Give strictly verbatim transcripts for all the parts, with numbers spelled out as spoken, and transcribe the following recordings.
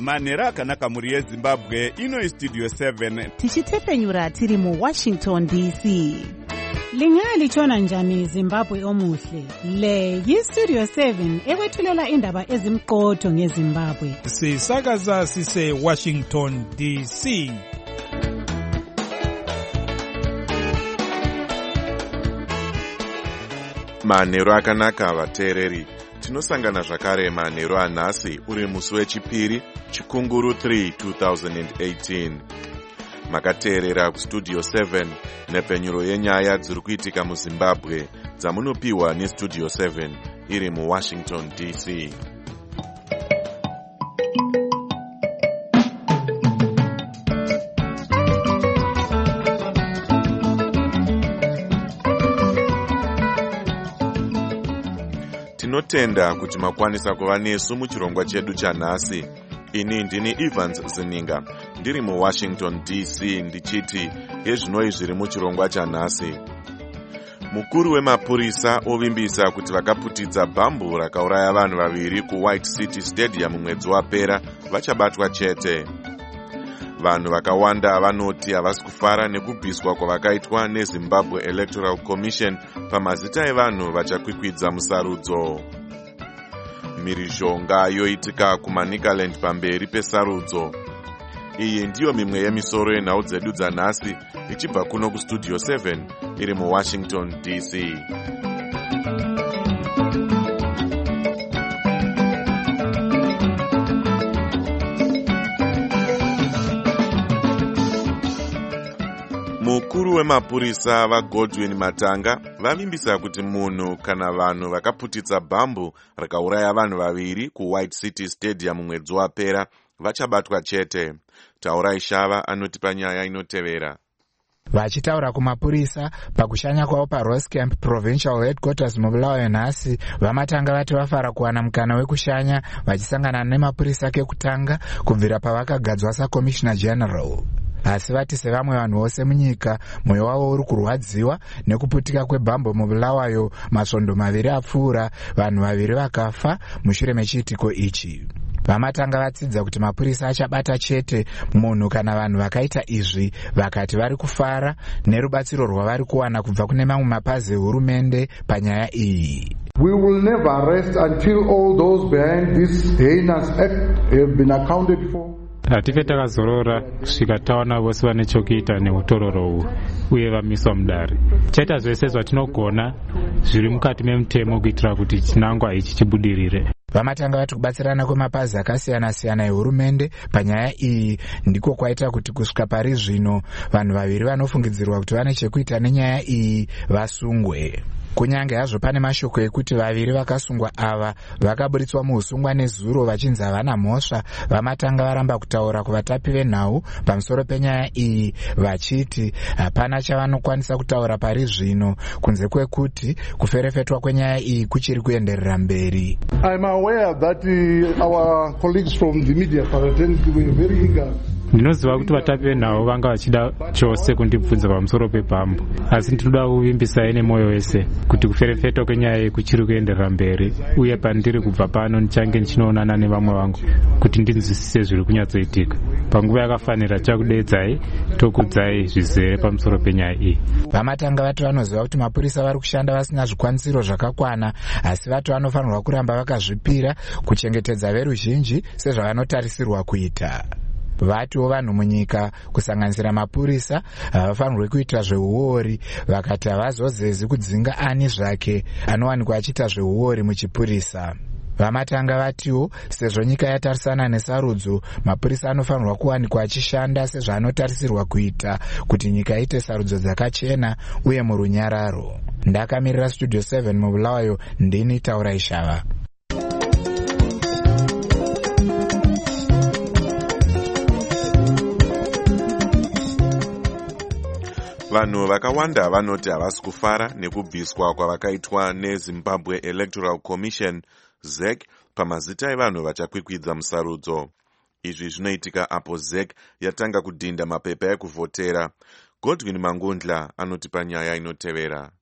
manhero akanaka mhuri yezimbabwe. Ino istudio seven tichitefenyura tiri muwashington D C. Lingalitshona njani Zimbabwe omuhle? Le yistudio seven ekwethulela indaba ezimqotho ngeZimbabwe. Sisakaza sise Washington D C. Manhero akanaka vateereri. Tinosangana zvakare manhero anhasi uri musi wechipiri Chikunguru three twenty eighteen. Makateerera kustudio seven nepenyuro yenyaya dziri kuitika muZimbabwe dzamunopiwa nestudio seven iri muWashington D C. Tinotenda kuti makwanisa kuva nesu muchirongwa chedu chanhasi. Ini ndini Evans Zininga ndiri muWashington D C ndichiti yezvinoi zviri muchirongwa chanhasi. Mukuru wemapurisa ovimbisa kuti vakaputidza bhambu rakauraya vanhu vaviri kuWhite City Stadium mwedzi wapera vachabatwa chete. Vanhu vakawanda vanoti havasi kufara nekubviswa kwavakaitwa neZimbabwe Electoral Commission pamazita evanhu vachakwikwidza musarudzo. Mhirizhonga yoitika kuManicaland pamberi pesarudzo. Iyi ndiyo mimwe yemisoro yenhau dzedu dzanhasi ichibva kuno kustudio seven iri muWashington D C. Mukuru wemapurisa vaGodwin Matanga vavimbisa kuti munhu kana vanhu vakaputitsa bhambu rakauraya vanhu vaviri kuWhite City Stadium mwedzi wapera vachabatwa chete. Taurai Shava anotipa nyaya inotevera. Vachitaura kumapurisa pakushanya kwavo paRoscamp Provincial Headquarters mubulawayo nhasi, vamatanga vati vafara kuwana mukana wekushanya vachisangana nemapurisa kekutanga kubvira pavakagadzwa saCommissioner General. Asi vati sevamwe vanhu vose munyika, mwoyo wavo uri kurwadziwa nekuputika kwebhambo mubulawayo masvondo maviri apfuura, vanhu vaviri vakafa mushure mechiitiko ichi. Vamatanga vatsidza kuti mapurisa achabata chete munhu kana vanhu vakaita izvi, vakati vari kufara nerubatsiro rwavari kuwana kubva kune mamwe mapazi ehurumende panyaya iyi. We will never rest until all those behind this heinous act have been accounted for. Hatife takazorora kusvika taona vose vane chokuita neutororo uhu uye vamiswa mudare. Chaita zvese zvatinogona zviri mukati memutemo kuitira kuti chinangwa ichi chibudirire. Vamatanga vati kubatsirana kwemapazi akasiyana-siyana ehurumende panyaya iyi ndiko kwaita kuti kusvika pari zvino vanhu vaviri vanofungidzirwa kuti vane chekuita nenyaya iyi vasungwe. Kunyange hazvo pane mashoko ekuti vaviri vakasungwa ava vakaburitswa muusungwa nezuro vachinzi havana mhosva, vamatanga varamba kutaura kuvatapi venhau pamusoro penyaya iyi vachiti hapana chavanokwanisa kutaura pari zvino kunze kwekuti kuferefetwa kwenyaya iyi kuchiri kuenderera mberi. I'm aware that uh, our colleagues from the media fraternity were very eager. Ndinoziva kuti vatapi venhau vanga vachida chose kundibvunza pamusoro pebhambu, asi ndinoda kuvimbisa nemwoyo wese kuti kuferefetwa kwenyaya iyi kuchiri kuenderera mberi, uye pandiri kubva pano ndichange ndichinoonana nevamwe vangu kuti ndinzwisise zviri kunyatsoitika. Panguva yakafanira chakudedzai tokudzai zvizere pamusoro penyaya iyi. Vamatanga vati vanoziva kuti mapurisa vari kushanda vasina zvikwanisiro zvakakwana, asi vati vanofanirwa kuramba vakazvipira kuchengetedza veruzhinji sezvavanotarisirwa kuita. Vatiwo vanhu munyika kusanganisira mapurisa havafanirwi kuita zveuori, vakati havazozezi kudzinga ani zvake anowanikwa achiita zveuori muchipurisa. Vamatanga vatiwo sezvo nyika yatarisana nesarudzo, mapurisa anofanirwa kuwanikwa achishanda sezvaanotarisirwa kuita kuti nyika iite sarudzo dzakachena uye murunyararo. Ndakamirira studio seven mubulawayo, ndini Taurai Shava. Vanhu vakawanda vanoti havasi kufara nekubviswa kwavakaitwa neZimbabwe Electoral Commission Z E C pamazita evanhu vachakwikwidza musarudzo. Izvi zvinoitika apo Z E C yatanga kudhinda mapepa ekuvhotera. Godwin Mangundla anotipa nyaya inotevera.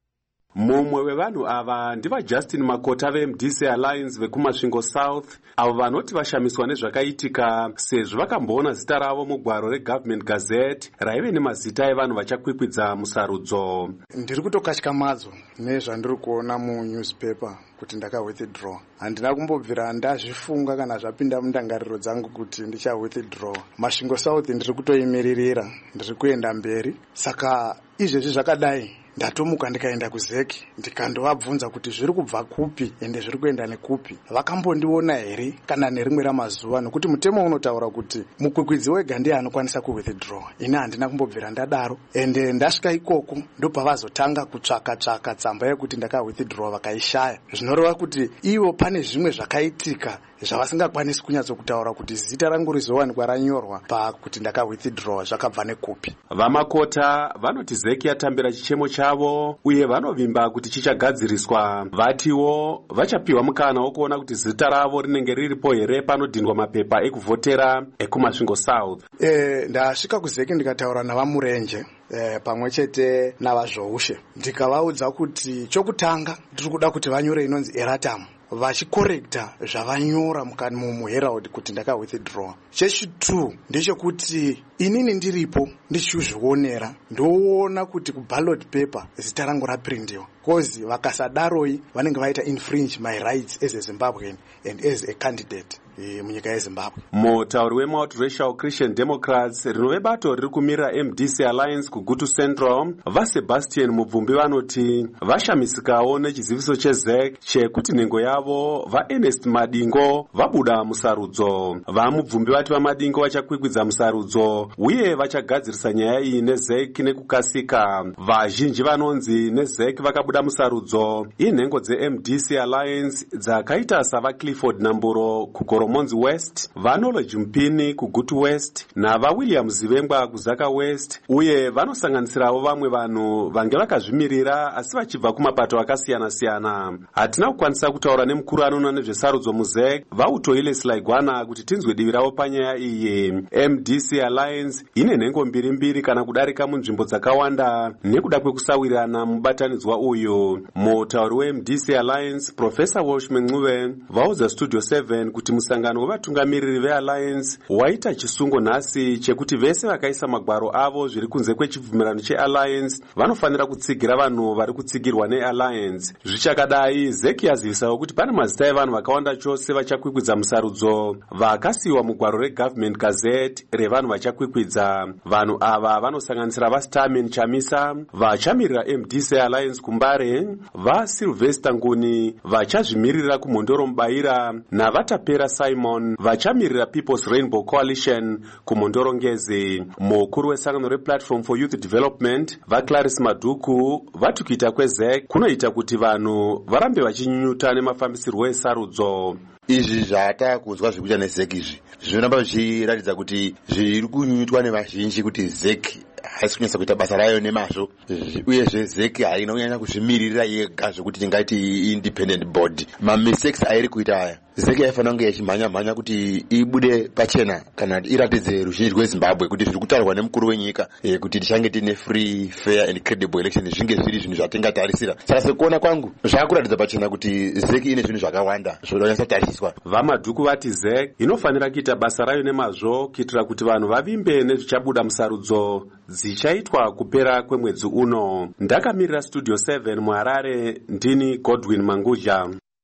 Mumwe wevanhu ava ndiva Justin Makota veM D C Alliance vekumasvingo South, avo vanoti vashamiswa nezvakaitika sezvo vakamboona zita ravo mugwaro reGovernment Gazette raive nemazita evanhu vachakwikwidza musarudzo. Ndiri kutokatyamadzwa nezvandiri kuona munewspaper kuti ndaka withdraw. Handina kumbobvira ndazvifunga kana zvapinda mundangariro dzangu kuti ndicha withdraw. Masvingo South ndiri kutoimiririra, ndiri kuenda mberi. Saka izvezvi zvakadai ndatomuka ndikaenda kuzeki ndikandovabvunza kuti zviri kubva kupi ende zviri kuenda nekupi. Vakambondiona here kana nerimwe ramazuva, nokuti mutemo unotaura kuti mukwikwidzi wega ndiye anokwanisa kuwithdraw. Ine handina kumbobvira ndadaro, ende ndasvika ikoko ndopavazotanga kutsvaka tsvaka tsamba yekuti ndaka withdraw vakaishaya. Zvinoreva kuti ivo pane zvimwe zvakaitika zvavasingakwanisi kunyatsokutaura kuti zita rangu rizowanikwa ranyorwa pakuti ndaka withdraw zvakabva nekupi. Vamakota vanoti zeki yatambira chichemo chavo uye vanovimba kuti chichagadziriswa. Vatiwo vachapiwa mukana wokuona kuti zita ravo rinenge riripo here panodhindwa mapepa ekuvhotera ekumasvingo South. E, ndasvika kuzeki ndikataura navamurenje E, pamwe chete navazvoushe ndikavaudza kuti chokutanga ndiri kuda kuti vanyore inonzi eratamu vachikorekta zvavanyora mukani mumuherald kuti ndaka withdraw. Chechitatu ndechekuti inini ndiripo ndichizvionera ndoona kuti kuballot paper zita rangu raprindiwa, kozi vakasadaroi vanenge vaita infringe my rights as a Zimbabwean and as a candidate munyika yeZimbabwe. Mutauri weMultiracial Christian Democrats rinove bato riri kumirira M D C Alliance kuGutu Central, vaSebastian Mubvumbi vanoti vashamisikawo nechiziviso chezek chekuti nhengo yavo vaErnest Madingo vabuda musarudzo. VaMubvumbi vati vaMadingo vachakwikwidza musarudzo uye vachagadzirisa nyaya iyi nezek nekukasika. Vazhinji vanonzi nezek vakabuda musarudzo inhengo dzeM D C Alliance dzakaita savaClifford Namburo kuGoromonzi West, vaKnowledge Mpini kuGutu West navaWilliam Zivengwa kuZaka West, uye vanosanganisirawo vamwe vanhu vange vakazvimirira asi vachibva kumapato akasiyana-siyana. Hatina kukwanisa kutaura nemukuru anoona nezvesarudzo muzek vaUtoile Selaigwana kuti tinzwe divi ravo panyaya iyi. M D C Alliance ine nhengo mbiri mbiri kana kudarika munzvimbo dzakawanda nekuda kwekusawirirana mubatanidzwa uyu. Mutauri weM D C Alliance Professor Walsh Mencuve vaudza Studio seven kuti musangano wevatungamiriri veAlliance waita chisungo nhasi chekuti vese vakaisa magwaro avo zviri kunze kwechibvumirano cheAlliance vanofanira kutsigira vanhu vari kutsigirwa neAlliance. Zvichakadai, zeki yazivisawo kuti pane mazita evanhu vakawanda chose vachakwikwidza musarudzo vakasiyiwa mugwaro reGovernment Gazette revanhu vachakwikwidza. Vanhu ava vanosanganisira vaStarman Chamisa vachamirira M D C Alliance kuMbare, vaSylvester Nguni vachazvimirira kuMhondoro Mubaira navatapera Simon vachamirira People's Rainbow Coalition kuMhondoro Ngezi. Mukuru wesangano rePlatform for Youth Development vaClarice Madhuku vati kuita kwezek kunoita kuti vanhu varambe vachinyunyuta nemafambisirwo esarudzo. Izvi zvatakuzwa zvikuita nezek izvi zvinoramba zvichiratidza kuti zviri kunyunyutwa nevazhinji kuti zek haisi kunyasa kuita basa rayo nemazvo, uyezve zeki haina kunyanya kuzvimirira yega zvokuti tingati independent board. Mamistakes airi kuita aya zeki yaifanira kunge yachimhanya-mhanya kuti ibude pachena kana iratidze ruzhinji rweZimbabwe kuti zviri kutaurwa nemukuru wenyika e, kuti tichange tine free, fair and credible election zvinge zviri zvinhu zvatingatarisira. Saka sekuona kwangu zvakuratidza pachena kuti zeki ine zvinhu zvakawanda zvinonyasa tariswa. VaMadhuku vati zek inofanira kuita basa rayo nemazvo kuitira kuti vanhu vavimbe nezvichabuda musarudzo dzichaitwa kupera kwemwedzi uno. Ndakamirira Studio seven muHarare, ndini Godwin Manguja.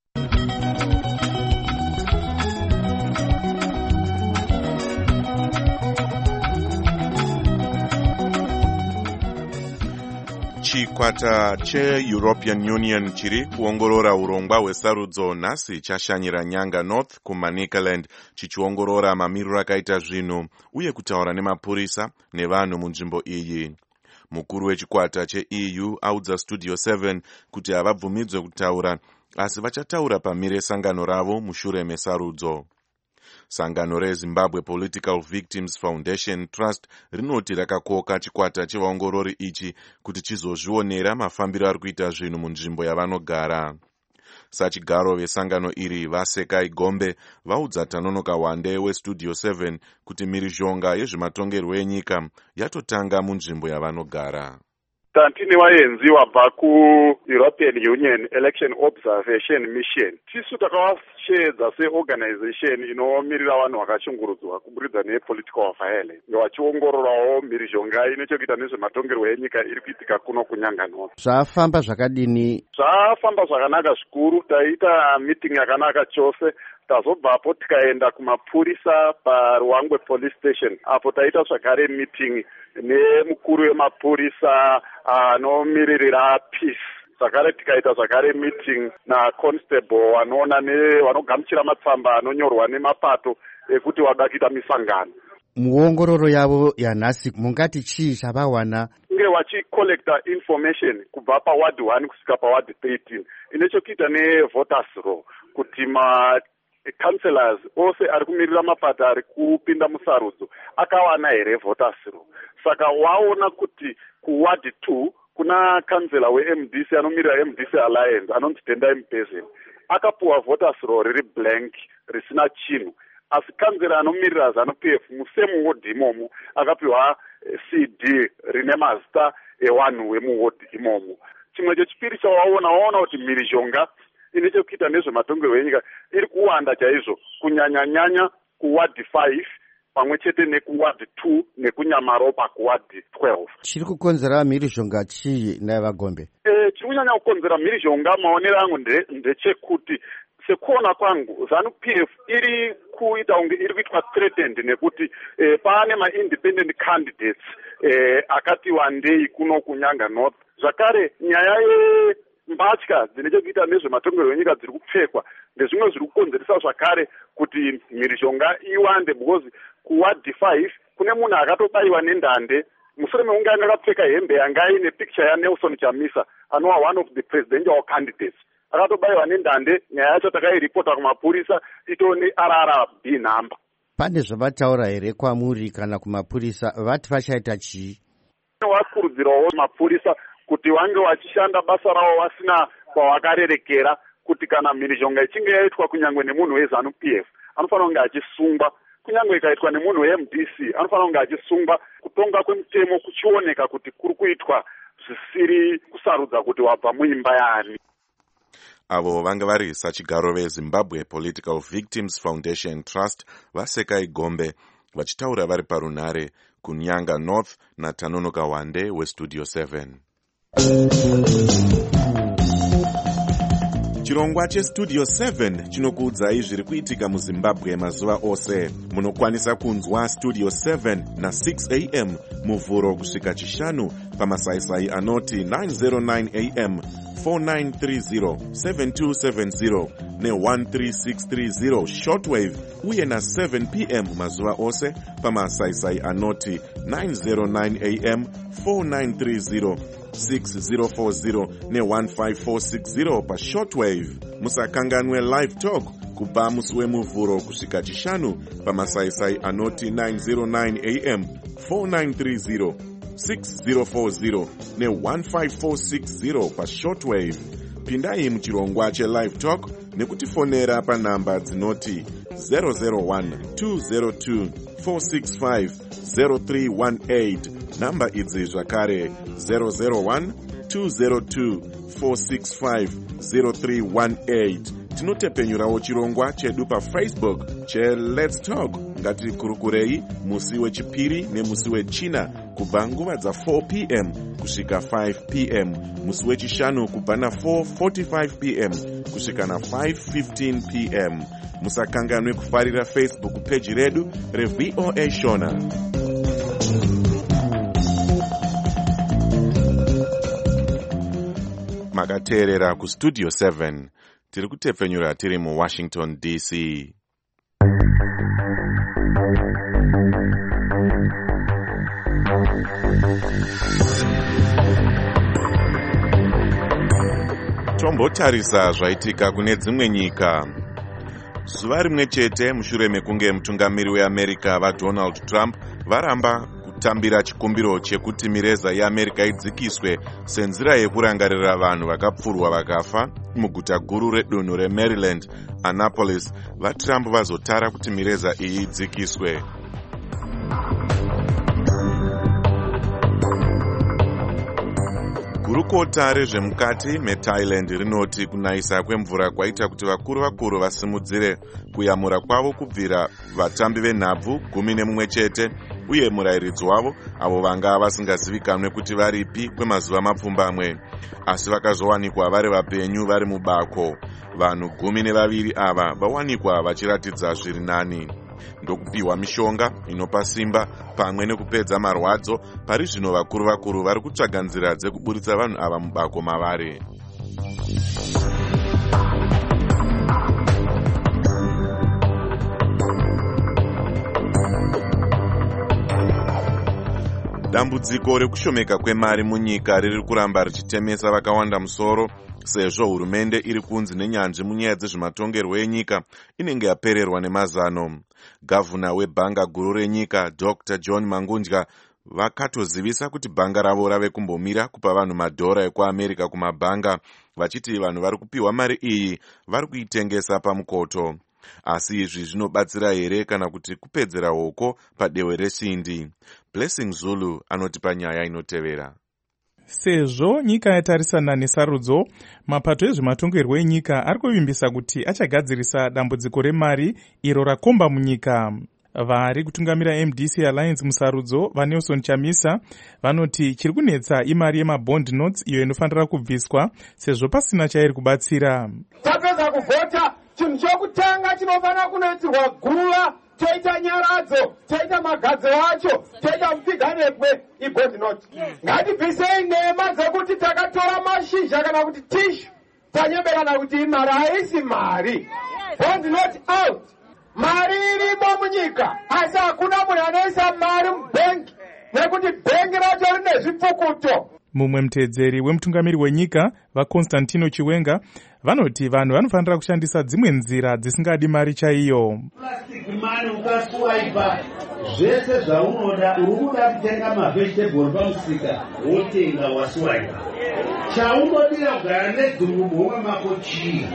Chikwata cheEuropean Union chiri kuongorora urongwa hwesarudzo nhasi chashanyira Nyanga North kuManicaland chichiongorora mamiriro akaita zvinhu uye kutaura nemapurisa nevanhu munzvimbo iyi. Mukuru wechikwata cheE U audza Studio seven kuti havabvumidzwe kutaura asi vachataura pamire sangano ravo mushure mesarudzo. Sangano reZimbabwe Political Victims Foundation Trust rinoti rakakoka chikwata chevaongorori ichi kuti chizozvionera mafambiro ari kuita zvinhu munzvimbo yavanogara. Sachigaro vesangano iri vaSekai Gombe vaudza Tanonoka Wande weStudio seven kuti mhirizhonga yezvematongerwo enyika yatotanga munzvimbo yavanogara. tantine vaenzi vabva ku-European Union Election Observation Mission. Tisu takavasheedza seorganization inomirira vanhu vakashungurudzwa kuburikidza nepolitical violence, vachiongororawo mhirizhonga ine chekuita nezvematongerwo enyika iri kuitika kuno kuNyanganoro. Zvafamba zvakadini? Zvafamba zvakanaka zvikuru. Taita meeting yakanaka chose. Tazobvapo tikaenda kumapurisa paRuwangwe police station, apo taita zvakare meeting nemukuru wemapurisa anomiririra peace. Zvakare tikaita zvakare meeting naconstable wanoona nevanogamuchira matsamba anonyorwa nemapato ekuti wada kuita misangano. Muongororo yavo yanhasi mungati chii chavawana? Nge vachicollecta information kubva paward one kusvika paward thirteen ine chekuita nevoters roll, kuti ma councillors ose ari kumirira mapato ari kupinda musarudzo akawana here voters roll. Saka waona kuti kuward two kuna councillor we-M D C anomirira M D C Alliance anonzi Tendai Mbezeni akapuwa voters roll riri blank risina chinhu, asi councillor anomirira ZANU-P F musemu ward imomo akapiwa C D rine mazita ewanhu wemuward imomo. Chimwe chechipiri chawaona waona kuti mhirizhonga ine chekuita nezvematongerwo enyika iri kuwanda chaizvo, kunyanya-nyanya kuward five pamwe chete nekuward two nekunyamaro pakuward twelve. Chiri kukonzera mhirizhonga chii naivagombe? E, chiri kunyanya kukonzera mhirizhonga maonero angu ndechekuti sekuona kwangu ZANU-P F iri kuita unge iri kuitwa threatened nekuti e, paane ma-independent candidates e, akati wandei kuno kuNyanga North. Zvakare nyaya ye mbatya dzine chekuita nezvematongerwo enyika dziri kupfekwa ndezvimwe zviri kukonzeresa zvakare kuti mhirizhonga iwande, because kuward five kune munhu akatobayiwa nendande mushure mekunge anga akapfeka hembe yanga ine picture yaNelson Chamisa anova one of the presidential candidates, akatobayiwa nendande. Nyaya yacho takairipota kumapurisa itone R R B number. Pane zvavataura here kwamuri kana kumapurisa, vati vachaita chii? Vakurudzirawo mapurisa kuti vange vachishanda basa ravo vasina kwavakarerekera, kuti kana mhirizhonga ichinge yaitwa kunyangwe nemunhu weZANU-P F anofanira kunge achisungwa, kunyangwe ikaitwa nemunhu we-M D C anofanira kunge achisungwa. Kutonga kwemutemo kuchioneka kuti kuri kuitwa zvisiri kusarudza kuti wabva muimba yaani. Avo vanga vari sachigaro veZimbabwe Political Victims Foundation Trust vaSekai Gombe vachitaura vari parunhare kuNyanga North naTanonoka Wande weStudio seven. Chirongwa cheStudio seven chinokuudzai zviri kuitika muZimbabwe mazuva ose. Munokwanisa kunzwa Studio seven na six a m muvhuro kusvika chishanu pamasaisai anoti nine oh nine a m, four nine three zero, seven two seven zero ne one three six three zero shortwave, uye na seven p m mazuva ose pamasaisai anoti nine oh nine a m, four nine three zero, six zero four zero ne one five four six zero pa shortwave. Musakanganwe live talk kubva musi wemuvhuro kusvika chishanu pamasaisai anoti nine oh nine a m, four nine three zero, six zero four zero ne one five four six zero pa shortwave. Pindai muchirongwa chelive talk nekutifonera panhamba dzinoti zero zero one two zero two four six five zero three one eight. Namba idzi zvakare zero zero one two zero two four six five zero three one eight. Tinotepenyurawo chirongwa chedu paFacebook che Let's Talk. Ngatikurukurei musi wechipiri nemusi wechina kubva nguva dza four p m kusvika five p m, musi wechishanu kubva na four forty-five p m kusvika na five fifteen p m. Musakanganwe kufarira Facebook page redu reV O A Shona. Makateerera kuStudio seven. Tiri kutepfenyura tiri muWashington D C. Tombotarisa zvaitika kune dzimwe nyika. Zuva rimwe chete mushure mekunge mutungamiri weAmerica vaDonald Trump varamba kutambira chikumbiro chekuti mireza yeAmerica idzikiswe senzira yekurangarira vanhu vakapfurwa vakafa muguta guru redunhu reMaryland, Annapolis, vaTrump vazotara kuti mireza iyi idzikiswe. Gurukota rezvemukati meThailand rinoti kunayisa kwemvura kwaita kuti vakuru vakuru vasimudzire kuyamura kwavo kubvira vatambi venhabvu gumi nemumwe chete uye murayiridzi wavo avo vanga vasingazivikanwe kuti varipi kwemazuva mapfumbamwe, asi vakazowanikwa vari vapenyu vari mubako. Vanhu gumi nevaviri ava vawanikwa vachiratidza zviri nani. Ndokupiwa mishonga inopa simba pamwe nekupedza marwadzo. Pari zvino vakuru vakuru vari kutsvaga nzira dzekuburitsa vanhu ava mubako mavari. Dambudziko rekushomeka kwemari munyika riri kuramba richitemesa vakawanda musoro, sezvo hurumende iri kunzi nenyanzvi munyaya dzezvematongerwo enyika inenge yapererwa nemazano. Gavhuna webhanga guru renyika Doctor John Mangundya vakatozivisa kuti bhanga ravo rave kumbomira kupa vanhu madhora ekuAmerica kumabhanga, vachiti vanhu vari kupiwa mari iyi vari kuitengesa pamukoto. Asi izvi zvinobatsira here kana kuti kupedzera hoko padehwe resindi? Blessing Zulu anoti panyaya inotevera. Sezvo nyika yatarisana nesarudzo, mapato ezvematongerwo enyika ari kuvimbisa kuti achagadzirisa dambudziko remari iro rakomba munyika. Vari kutungamira M D C Alliance musarudzo vaNelson Chamisa vanoti chiri kunetsa imari yemabond notes iyo inofanira kubviswa sezvo pasina chairi kubatsira. Tapedza kuvhota, chinhu chokutanga chinofanira kunoitirwa guruva, toita nyaradzo, toita magadzo acho, toita mupiganebwe ibond note. Ngatibvisei nhema dzekuti takatora mashizha kana kuti tishu tanyemberana kuti imari haisi mari. Bond note out. Mari irimo munyika, asi hakuna munhu anoisa mari mubhengi nekuti bhengi racho rine zvipfukuto. Mumwe mutedzeri wemutungamiri wenyika vaConstantino Chiwenga vanoti vanhu vanofanira kushandisa dzimwe nzira dzisingadi mari chaiyo. Plastic mari ukaswaipa zvese zvaunoda, uri kuda kutenga mavegetable pamusika wotenga waswaipa. Chaunodira kugara nedzungu muhomwe mako chii?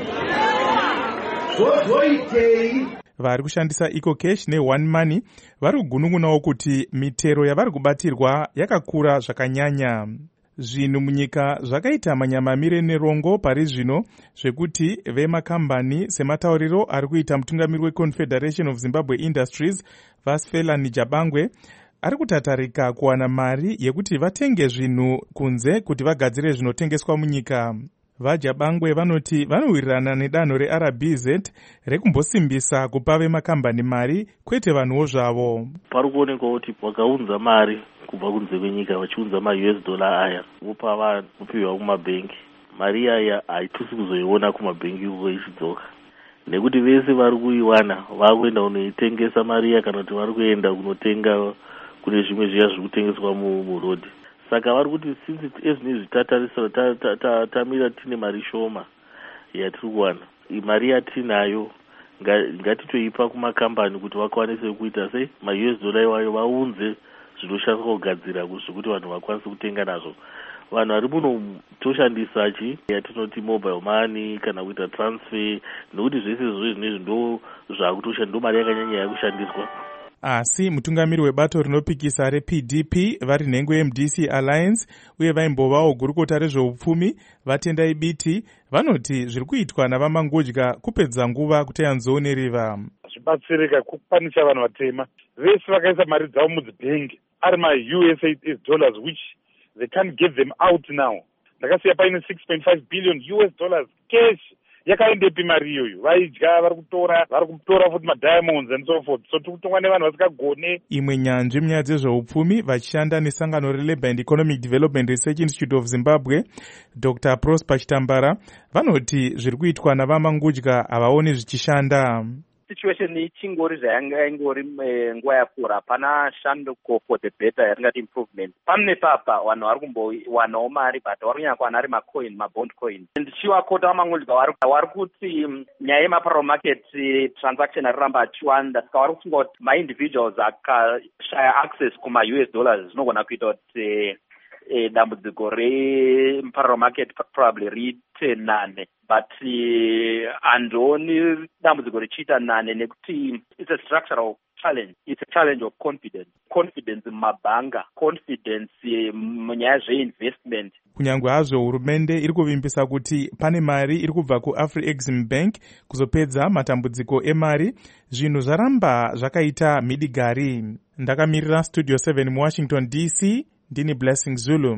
Zvozoitei? Vari kushandisa EcoCash neOne Money vari kugunungunawo kuti mitero yavari kubatirwa yakakura zvakanyanya. Zvinhu munyika zvakaita manyamamire nerongo pari zvino zvekuti vemakambani sematauriro ari kuita mutungamiri weConfederation of Zimbabwe Industries Vasfelani Jabangwe ari kutatarika kuwana mari yekuti vatenge zvinhu kunze kuti vagadzire zvinotengeswa munyika. VaJabangwe vanoti vanowirirana nedanho reR B Z rekumbosimbisa kupa vemakambani mari kwete vanhuwo zvavo. Pari kuonekwa kuti vakaunza mari kubva kunze kwenyika vachiunza ma U S dollar aya vopa vanhu kupiwa kumabhengi. Mari aya haitusi kuzoiona kumabhengi uko ichidzoka, nekuti vese vari kuiwana vakuenda kunoitengesa mari iya kana kuti vari kuenda kunotenga kune zvimwe zviya zviri kutengeswa murodhi. Saka vari kuti since ezvinezvi tatarisa tamira tine mari shoma yatiri kuwana, mari yatinayo ngatitoipa kumakambani kuti vakwanise kuita sei ma U S dollar iwayo vaunze zvinoshandiswa kugadzira zvekuti vanhu vakwanise kutenga nazvo. Vanhu vari muno toshandisa chi yatinoti mobile money kana kuita transfer, nekuti zvese izvozvo zvinezvi ndo zvakutoshandiswa, ndo mari yakanyanya yakushandiswa. Asi mutungamiri webato rinopikisa reP D P vari nhengo yeM D C Alliance uye vaimbovawo gurukota rezveupfumi vatendai biti vanoti zviri kuitwa navaMangudya kupedza nguva kuti yanzooneriva. Zvibatsirika kukwanisa vanhu vatema vese vakaisa mari dzavo mudzibhengi ari ma U S dollars which they can't get them out now. Ndakasiya paine six point five billion U S dollars cash. Yakaendepi mari iyoyo? Vaidya, vari kutora, vari kutora futi madiamonds and so forth. So tikutongwa nevanhu vasikagone. Imwe nyanzvi munyaya dzezveupfumi vachishanda nesangano reLabour and Economic Development Research Institute of Zimbabwe Doctor Prosper Chitambara vanoti zviri kuitwa navaMangudya havaoni zvichishanda. Situation ichingori zvayanga ingori nguva yapfuura, hapana shanduko for the better yatingati improvement. Pamwe papa vanhu vari kumbowanawo mari but vari kunyanya kuwana ari macoin, mabond coin. Ndichiwakota vaMangudya vari kuti nyaya yemaparallel market transaction ariramba achiwanda, saka vari kufunga kuti ma-individuals akashaya access kuma-U S dollars zvinogona kuita kuti dambudziko reparallel market probably riite nane. But handoni dambudziko richiita nane nekuti it's a structural challenge. It's a challenge of confidence. Confidence mumabhanga, confidence munyaya zveinvestment. Kunyange hazvo hurumende iri kuvimbisa kuti pane mari iri kubva kuAfri-Exim Bank kuzopedza matambudziko emari, zvinhu zvaramba zvakaita midigari. Ndakamirira Studio seven muWashington D C, ndini Blessing Zulu.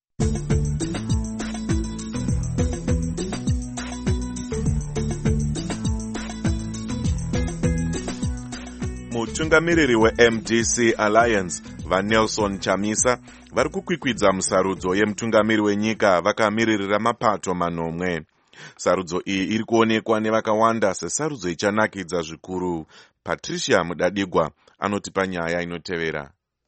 Mutungamiriri weM D C Alliance vaNelson Chamisa vari kukwikwidza musarudzo yemutungamiri wenyika vakamiririra mapato manomwe. Sarudzo iyi iri kuonekwa nevakawanda sesarudzo ichanakidza zvikuru. Patricia Mudadigwa anotipa nyaya inotevera.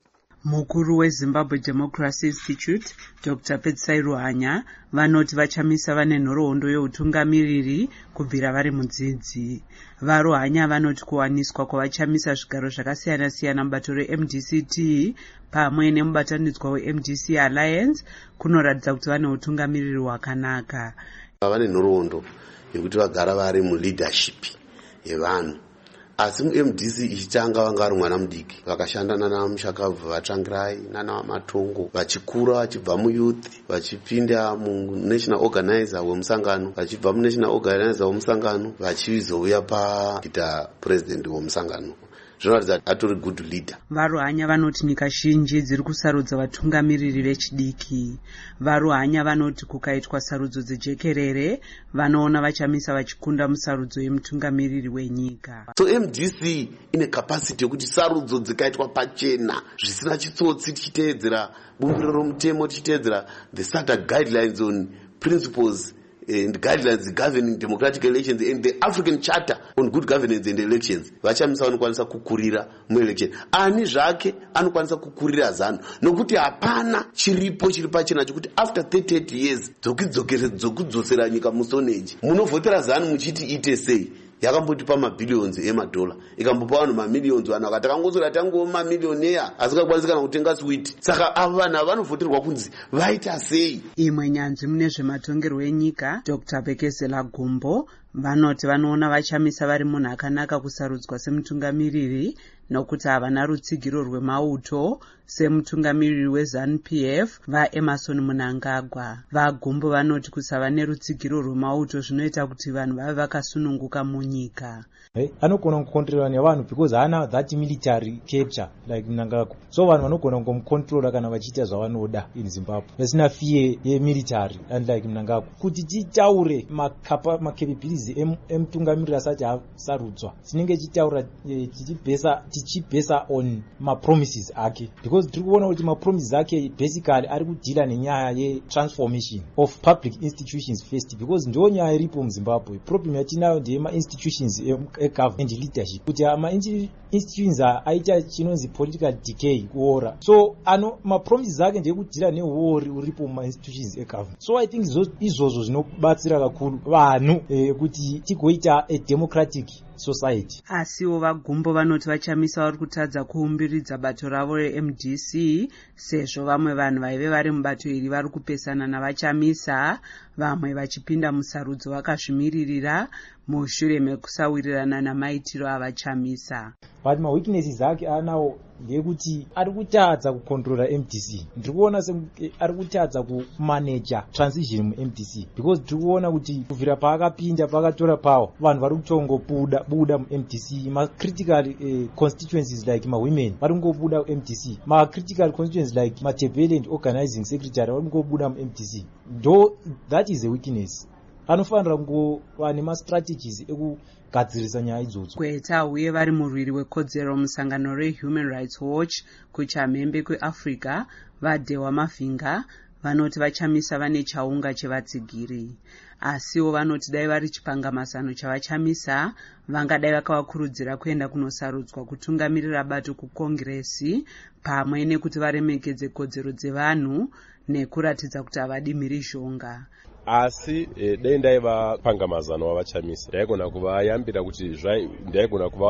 Mukuru weZimbabwe Democracy Institute Doctor Petsai Ruhanya vanoti vachamisa vane nhoroondo yeutungamiriri kubvira vari mudzidzi. VaRuhanya vanoti kuwaniswa kwavachamisa zvigaro zvakasiyana siyana mubato reM D C T pamwe nemubatanidzwa weM D C Alliance kunoratidza kuti vane utungamiriri hwakanaka. Vane nhoroondo yekuti vagara vari muleadership yevanhu. Asi mu-M D C ichitanga vanga vari mwana mudiki vakashanda nana Mushakabva Vatrangirai nana Matongo vachikura vachibva muyouth vachipinda munational organizer wemusangano vachibva munational organizer wemusangano vachizouya pakuita president wemusangano. Zvinoratidza kuti atori good leader. VaRuhanya vanoti nyika zhinji dziri kusarudza vatungamiriri vechidiki. VaRuhanya vanoti kukaitwa sarudzo dzejekerere vanoona vachamisa vachikunda musarudzo yemutungamiriri wenyika. So M D C ine capacity yokuti sarudzo dzikaitwa pachena zvisina chitsotsi tichiteedzera bumbiro romutemo tichiteedzera the SADC guidelines on principles and guidelines governing democratic elections and the African Charter on good governance and elections. Vachamisa vanokwanisa kukurira muelection. Ani zvake anokwanisa kukurira zano. Nokuti hapana chiripo chiri pachena chokuti after thirty years dzokudzosera nyika musoneji. Munovhotera zano muchiti ite sei. Yakamboti pa mabhillions emadola ikambopa vanhu mamillions vanhu vakati takangosora tango mamillionaire asikakwanisa kana kutenga sweet. Saka ava vanhu vanovhoterwa kunzi vaita sei. Imwe nyanzvi mune zvematongerwo enyika Doctor Bekezela Gumbo vanoti vanoona vachamisa vari munhu akanaka kusarudzwa semutungamiriri nokuti havana rutsigiro rwemauto semutungamiriri weZANU-P F vaEmerson Mnangagwa. VaGumbo vanoti kusava nerutsigiro rwemauto zvinoita kuti vanhu vave vakasununguka munyika. Hey, anogona kukontrola nevanhu because hana that military capture like Mnangagwa. So vanhu vanogona kungomucontrola kana vachiita zvavanoda in Zimbabwe. Vasina fear yemilitary unlike Mnangagwa. Kuti titaure makapa makapabilities emutungamiriri asati asarudzwa. Tinenge tichitaura tichibhesa tichibhesa on ma promises ake because tiri kuona kuti ma promises ake basically ari kudila nenyaya ye transformation of public institutions first because ndio nyaya iripo muZimbabwe. Problem yatinayo ndiye ma institutions e-government leadership kuti ma institutions aita chinonzi political decay kuora. So ano ma promises ake ndiye kudila nehuori uripo ma institutions e-government. So I think izvozvo zvinobatsira kakuru vanhu eh, kuti tigoita a democratic society. Asiwo VaGumbo vanoti vachamisa vari kutadza kuumbiridza bato ravo reM D C sezvo vamwe vanhu vaive vari mubato iri vari kupesana navachamisa vamwe vachipinda musarudzo vakazvimiririra mushure mekusawirirana namaitiro avachamisa. But ma weaknesses ake anawo ndeyekuti ari kutadza kucontrola M D C. Ndiri kuona ari kutadza kumanage transition muM D C because tiri kuona kuti kubvira paakapinda paakatora pawo vanhu vari kutongobuda buda muM D C. Ma critical uh, constituencies like ma women vari kungobuda muM D C. Ma critical constituencies like Matebele and organizing secretary vari kungobuda muM D C. Though that is a weakness. Anofanira kungova nemastrategies ekugadzirisa nyaya idzodzo. Kweta uye vari murwiri wekodzero musangano reHuman Rights Watch kuchamhembe kweAfrica vaDewa Mavinga vanoti vachamisa vane chaunga chevatsigiri. Asiwo vanoti dai vari chipangamasano chavachamisa vangadai vakavakurudzira kuenda kunosarudzwa kutungamirira bato kukongresi pamwe nekuti varemekedze kodzero dzevanhu nekuratidza kuti havadi mhirizhonga. Asi dai ndaiva pangamazano wavachamisa ndaigona kuvayambira kuti ndaigona kuva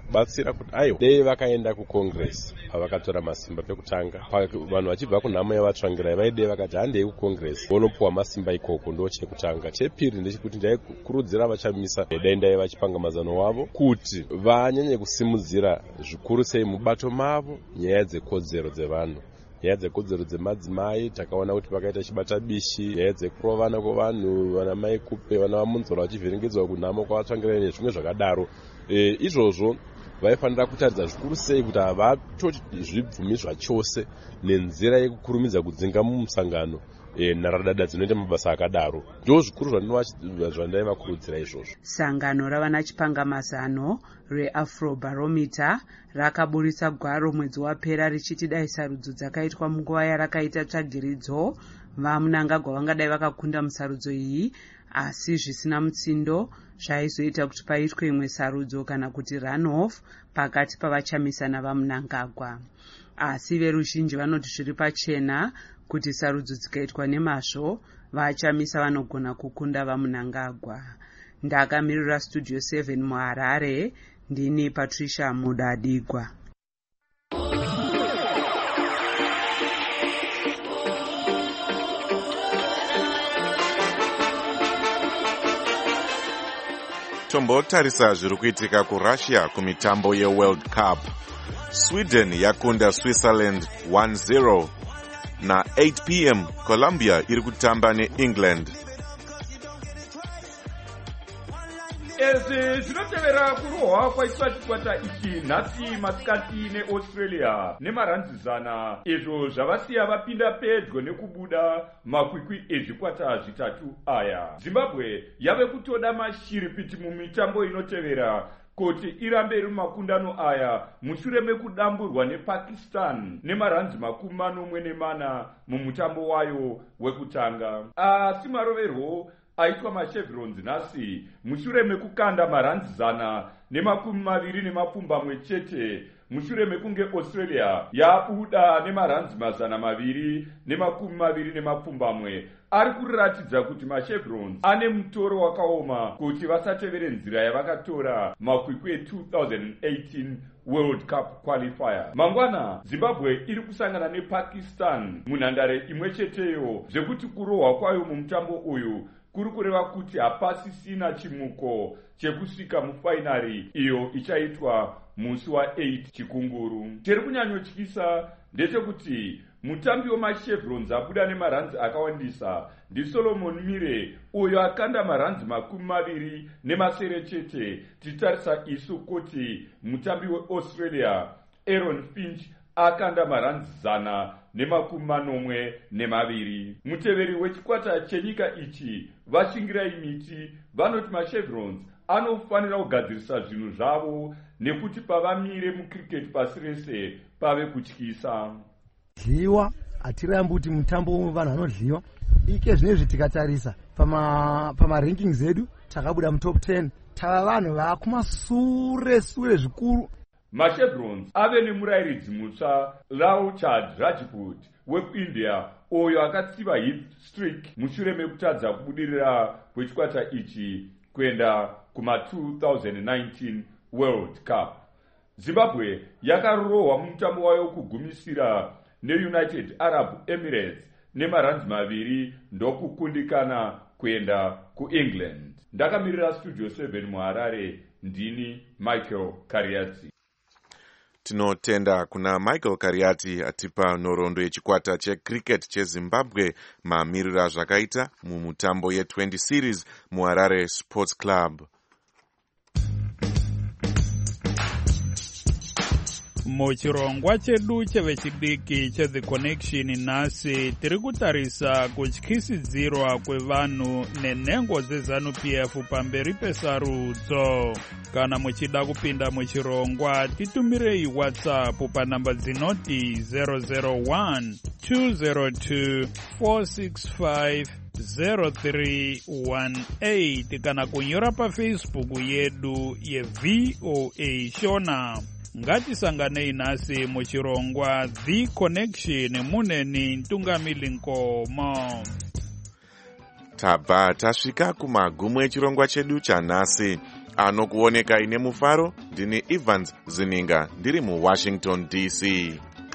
kubatsira kuti aiwa dei vakaenda kucongress pavakatora masimba pekutanga vanhu vachibva kunhamo yavatsvangirai vaidei vakati handei kucongress vonopuwa masimba ikoko ndo chekutanga. Chepiri ndechekuti ndaikurudzira vachamisa dai ndai vachipanga mazano wavo kuti vanyanye kusimudzira zvikuru sei mubato mavo nyaya dzekodzero dzevanhu, nyaya dzekodzero dzemadzimai. Takaona kuti vakaita chibata bishi, nyaya dzekurovana kwevanhu, vana mai kupe, vana vamunzora vachivhiringidzwa kunhamo kwavatsvangirai nezvimwe zvakadaro. E, izvozvo vaifanira kutaridza zvikuru sei kuti havatoti zvibvumi zvachose nenzira yekukurumidza kudzinga mumusangano e, nharadada dzinoita mabasa akadaro. Ndo zvikuru zvandaivakurudzira izvozvo. Sangano ravana chipangamazano reAfrobarometer rakaburitsa gwaro mwedzi wapera richiti dai sarudzo dzakaitwa munguva yarakaita tsvagiridzo vaMnangagwa vangadai vakakunda musarudzo iyi, asi zvisina mutsindo zvaizoita kuti paitwe imwe sarudzo kana kuti runoff pakati pavachamisana vaMnangagwa. Asi veruzhinji vanoti zviri pachena kuti sarudzo dzikaitwa nemazvo vachamisa vanogona kukunda vaMnangagwa. Ndakamirira Studio seven muHarare, ndini Patricia Mudadigwa. Tombotarisa zviri kuitika kuRussia kumitambo yeWorld Cup. Sweden yakunda Switzerland one zero na eight p m Colombia iri kutamba neEngland. Ezi zvinotevera kurohwa kwaitwa chikwata ichi nhasi masikati neAustralia nemaranzizana, izvo zvavasiya vapinda pedyo nekubuda makwikwi ezvikwata zvitatu aya. Zimbabwe yave kutoda mashiripiti mumitambo inotevera kuti irambe iri makundano aya mushure mekudamburwa nePakistan nemaranzi makumi manomwe nemana mumutambo wayo wekutanga. Asi maroverwo aitwa machevrons nhasi mushure mekukanda maranzi zana nemakumi maviri nemapfumbamwe chete mushure mekunge Australia yabuda nemaranzi mazana maviri nemakumi maviri nemapfumbamwe. Ari kuratidza kuti machevrons ane mutoro wakaoma kuti vasatevere nzira yavakatora makwikwi two thousand eighteen World Cup qualifier. Mangwana Zimbabwe iri kusangana nePakistan munhandare imwe cheteyo, zvekuti kurohwa kwayo mumutambo uyu kuri kureva kuti hapasisina chimuko chekusvika mufainari iyo ichaitwa musi wa eight chikunguru. Chiri kunyanyotyisa ndechekuti mutambi wemachevrons abuda nemaranzi akawandisa ndiSolomon Mire, uyo akanda maranzi makumi maviri nemasere chete. Titarisa isu kuti mutambi weAustralia Aaron Finch akanda maranzi zana nemakumi manomwe nemaviri. Muteveri wechikwata chenyika ichi vashingirai miti vanoti machevrons anofanira kugadzirisa zvinhu zvavo nekuti pavamire mucricket pasi rese pave kutyisa. Dliwa hatirambi kuti mutambo vanhu vanodliwa. Ike zvinezvi tikatarisa pama pama rankings edu takabuda mu top ten, tava vanhu vakumasure sure zvikuru. Machevrons ave nemurayiridzi mutsva Lauchad Rajput wekuIndia, uyo akatsiva hit streak mushure mekutadza kubudirira kwechikwata ichi kuenda kuma two thousand nineteen World Cup. Zimbabwe yakarohwa mumutambo wayo kugumisira neUnited Arab Emirates nemaranzi maviri ndokukundikana kuenda kuEngland. Ndakamirira Studio seven muHarare, ndini Michael Kariati. Tinotenda kuna Michael Kariati atipa nhoroondo yechikwata checricket cheZimbabwe mamirira zvakaita mumutambo ye20 series muHarare Sports Club. Muchirongwa chedu chevechidiki cheThe Connection nhasi tiri kutarisa kutyisidzirwa kwevanhu nenhengo dzeZANU P F pamberi pesarudzo. Kana muchida kupinda muchirongwa titumirei WhatsApp panhamba dzinoti zero zero one two zero two four six five zero three one eight kana kunyora paFacebook yedu yeV O A Shona. Ngatisanganei nhasi muchirongwa The Connection muneni Ntungamili Nkomo. Tabva tasvika kumagumo echirongwa chedu chanhasi. anokuoneka ine mufaro. Ndini Evans Zininga ndiri muWashington D C.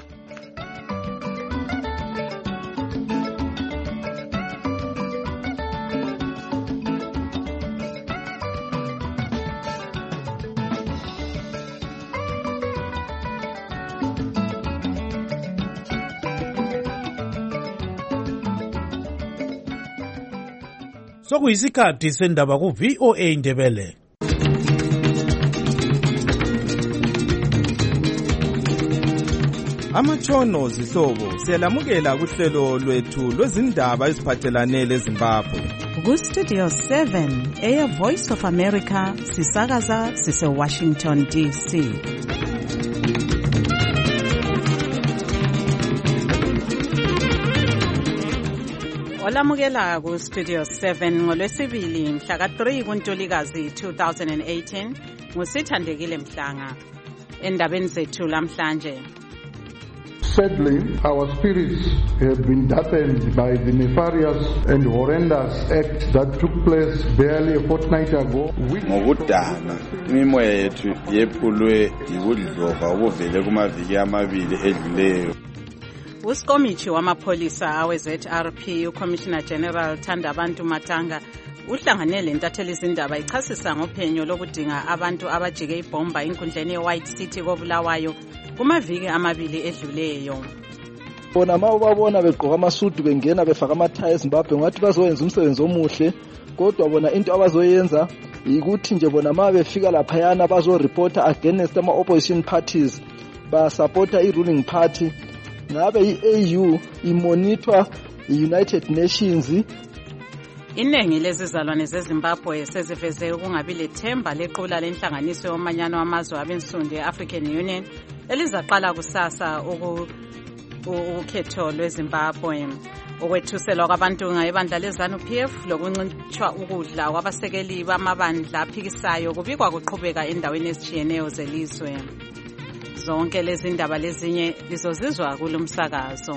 Sokuyisikhathi sendaba ku V O A Ndebele. Amatshono zihlobo siyalamukela kuhlelo lwethu lwezindaba eziphathelane leZimbabwe. Ku Studio seven Air Voice of America sisakaza sise Washington D C. Olamukela ku Studio seven ngolwesibili mhla ka three kuNtulikazi two thousand eighteen ngusithandekile Mhlanga. Endabeni zethu lamhlanje. Sadly, our spirits have been darkened by the nefarious and horrendous act that took place barely a fortnight ago. Ngokudana imimoya yethu yephulwe yikudlova okuvele kumaviki amabili edluleyo. Usikomichi wamapolisa awe-Z R P uCommissioner General Thandabantu Matanga uhlanganele lentatheli izindaba ichasisa ngophenyo lokudinga abantu abajike ibhomba enkundleni ye-White City koBulawayo kumaviki amabili edluleyo. Bona ma ubabona begqoka amasudu bengena befaka amathaya eZimbabwe ngathi bazoyenza umsebenzi omuhle, kodwa bona into abazoyenza ukuthi nje bona ma befika lapha yana bazoreporta against ama opposition parties ba supporta i-ruling party. Ngabe i-A U imonitor i-United Nations. Iningi lezizalwane zeZimbabwe seziveze ukungabi lethemba lequla lenhlanganiso yomanyano wamazwe abensundu e-African Union elizaqala kusasa ukukhetho lweZimbabwe. Ukwethuselwa kwabantu ngayibandla leZANU-P F lokuncitshwa ukudla kwabasekeli bamabandla aphikisayo kubikwa kuqhubeka endaweni ezitshiyeneyo zelizwe. Zonke lezi ndaba lezinye lizozizwa kulomsakazo.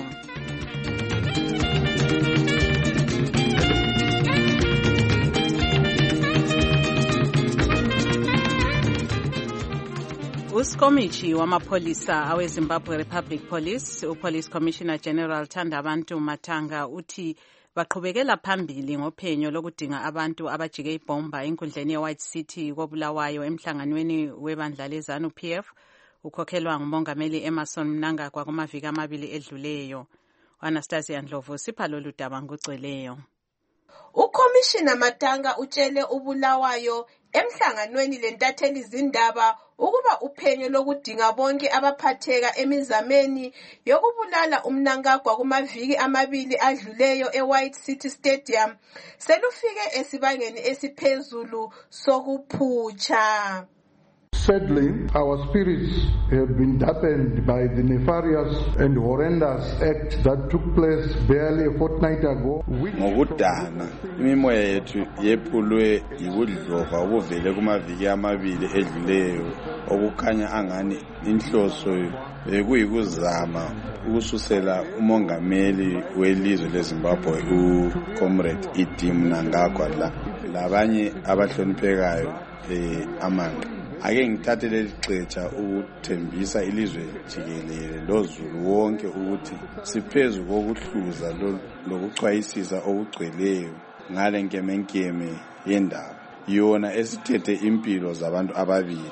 Usikomichi wamapolisa aweZimbabwe Republic Police, uPolice Commissioner General Thandabantu Matanga uthi baqhubekela phambili ngophenyo lokudinga abantu abajike ibhomba enkundleni ye-White City koBulawayo emhlanganweni webandla leZANU-P F ukhokhelwa ngumongameli Emerson Mnangagwa kumaviki amabili edluleyo. Anastasia Ndlovu sipha lolu daba ngogcweleyo. uCommissioner Matanga utshele uBulawayo emhlanganweni lentatheli izindaba ukuba uphenyo lokudinga bonke abaphatheka emizameni yokubulala uMnangagwa kumaviki amabili adluleyo eWhite City Stadium selufike esibangeni esiphezulu sokuphutsha. Sadly, our spirits have been darkened by the nefarious and horrendous act that took place barely a fortnight ago. Ngokudana imimoya yethu yephulwe yikudlova okuvele kumaviki amabili edluleyo okukhanya angani inhloso bekuyikuzama ukususela umongameli welizwe leZimbabwe uComrade Idi Mnangagwa la labanye abahloniphekayo amanga. Ake ngithathe leli xetsha ukuthembisa ilizwe jikelele lozulu wonke ukuthi siphezu kokuhluza lokuchwayisisa okugcweleyo ngale nkemenkeme yendaba yona esithethe impilo zabantu ababili.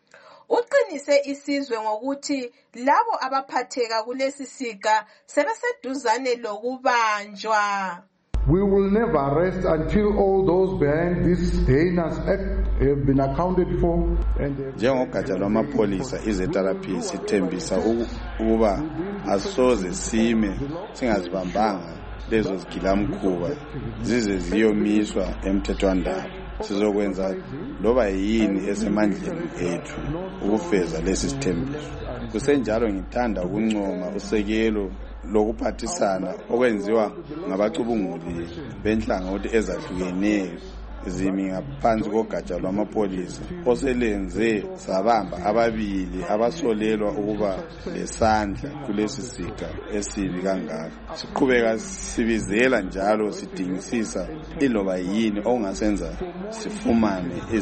Uqinise isizwe ngokuthi labo abaphatheka kulesi siga sebeseduzane lokubanjwa. We will never rest until all those behind this heinous act have been accounted for. Njengogatsha lwamapolisa i-Z R P sithembisa ukuba asoze sime singazibambanga lezo zigilamkhuba zize ziyomiswa emthethwandaba. Sizokwenza loba yini esemandleni ethu ukufeza lesi sithembiso. Kusenjalo ngithanda ukuncoma usekelo lokuphathisana okwenziwa ngabacubunguli benhlangothi ezahlukeneyo zimi ngaphansi kogatsha lwamapolisa oselenze sabamba ababili abasolelwa ukuba lesandla kulesi siga esibi kangaka. Siqhubeka sibizela njalo sidingisisa iloba yini ongasenza sifumane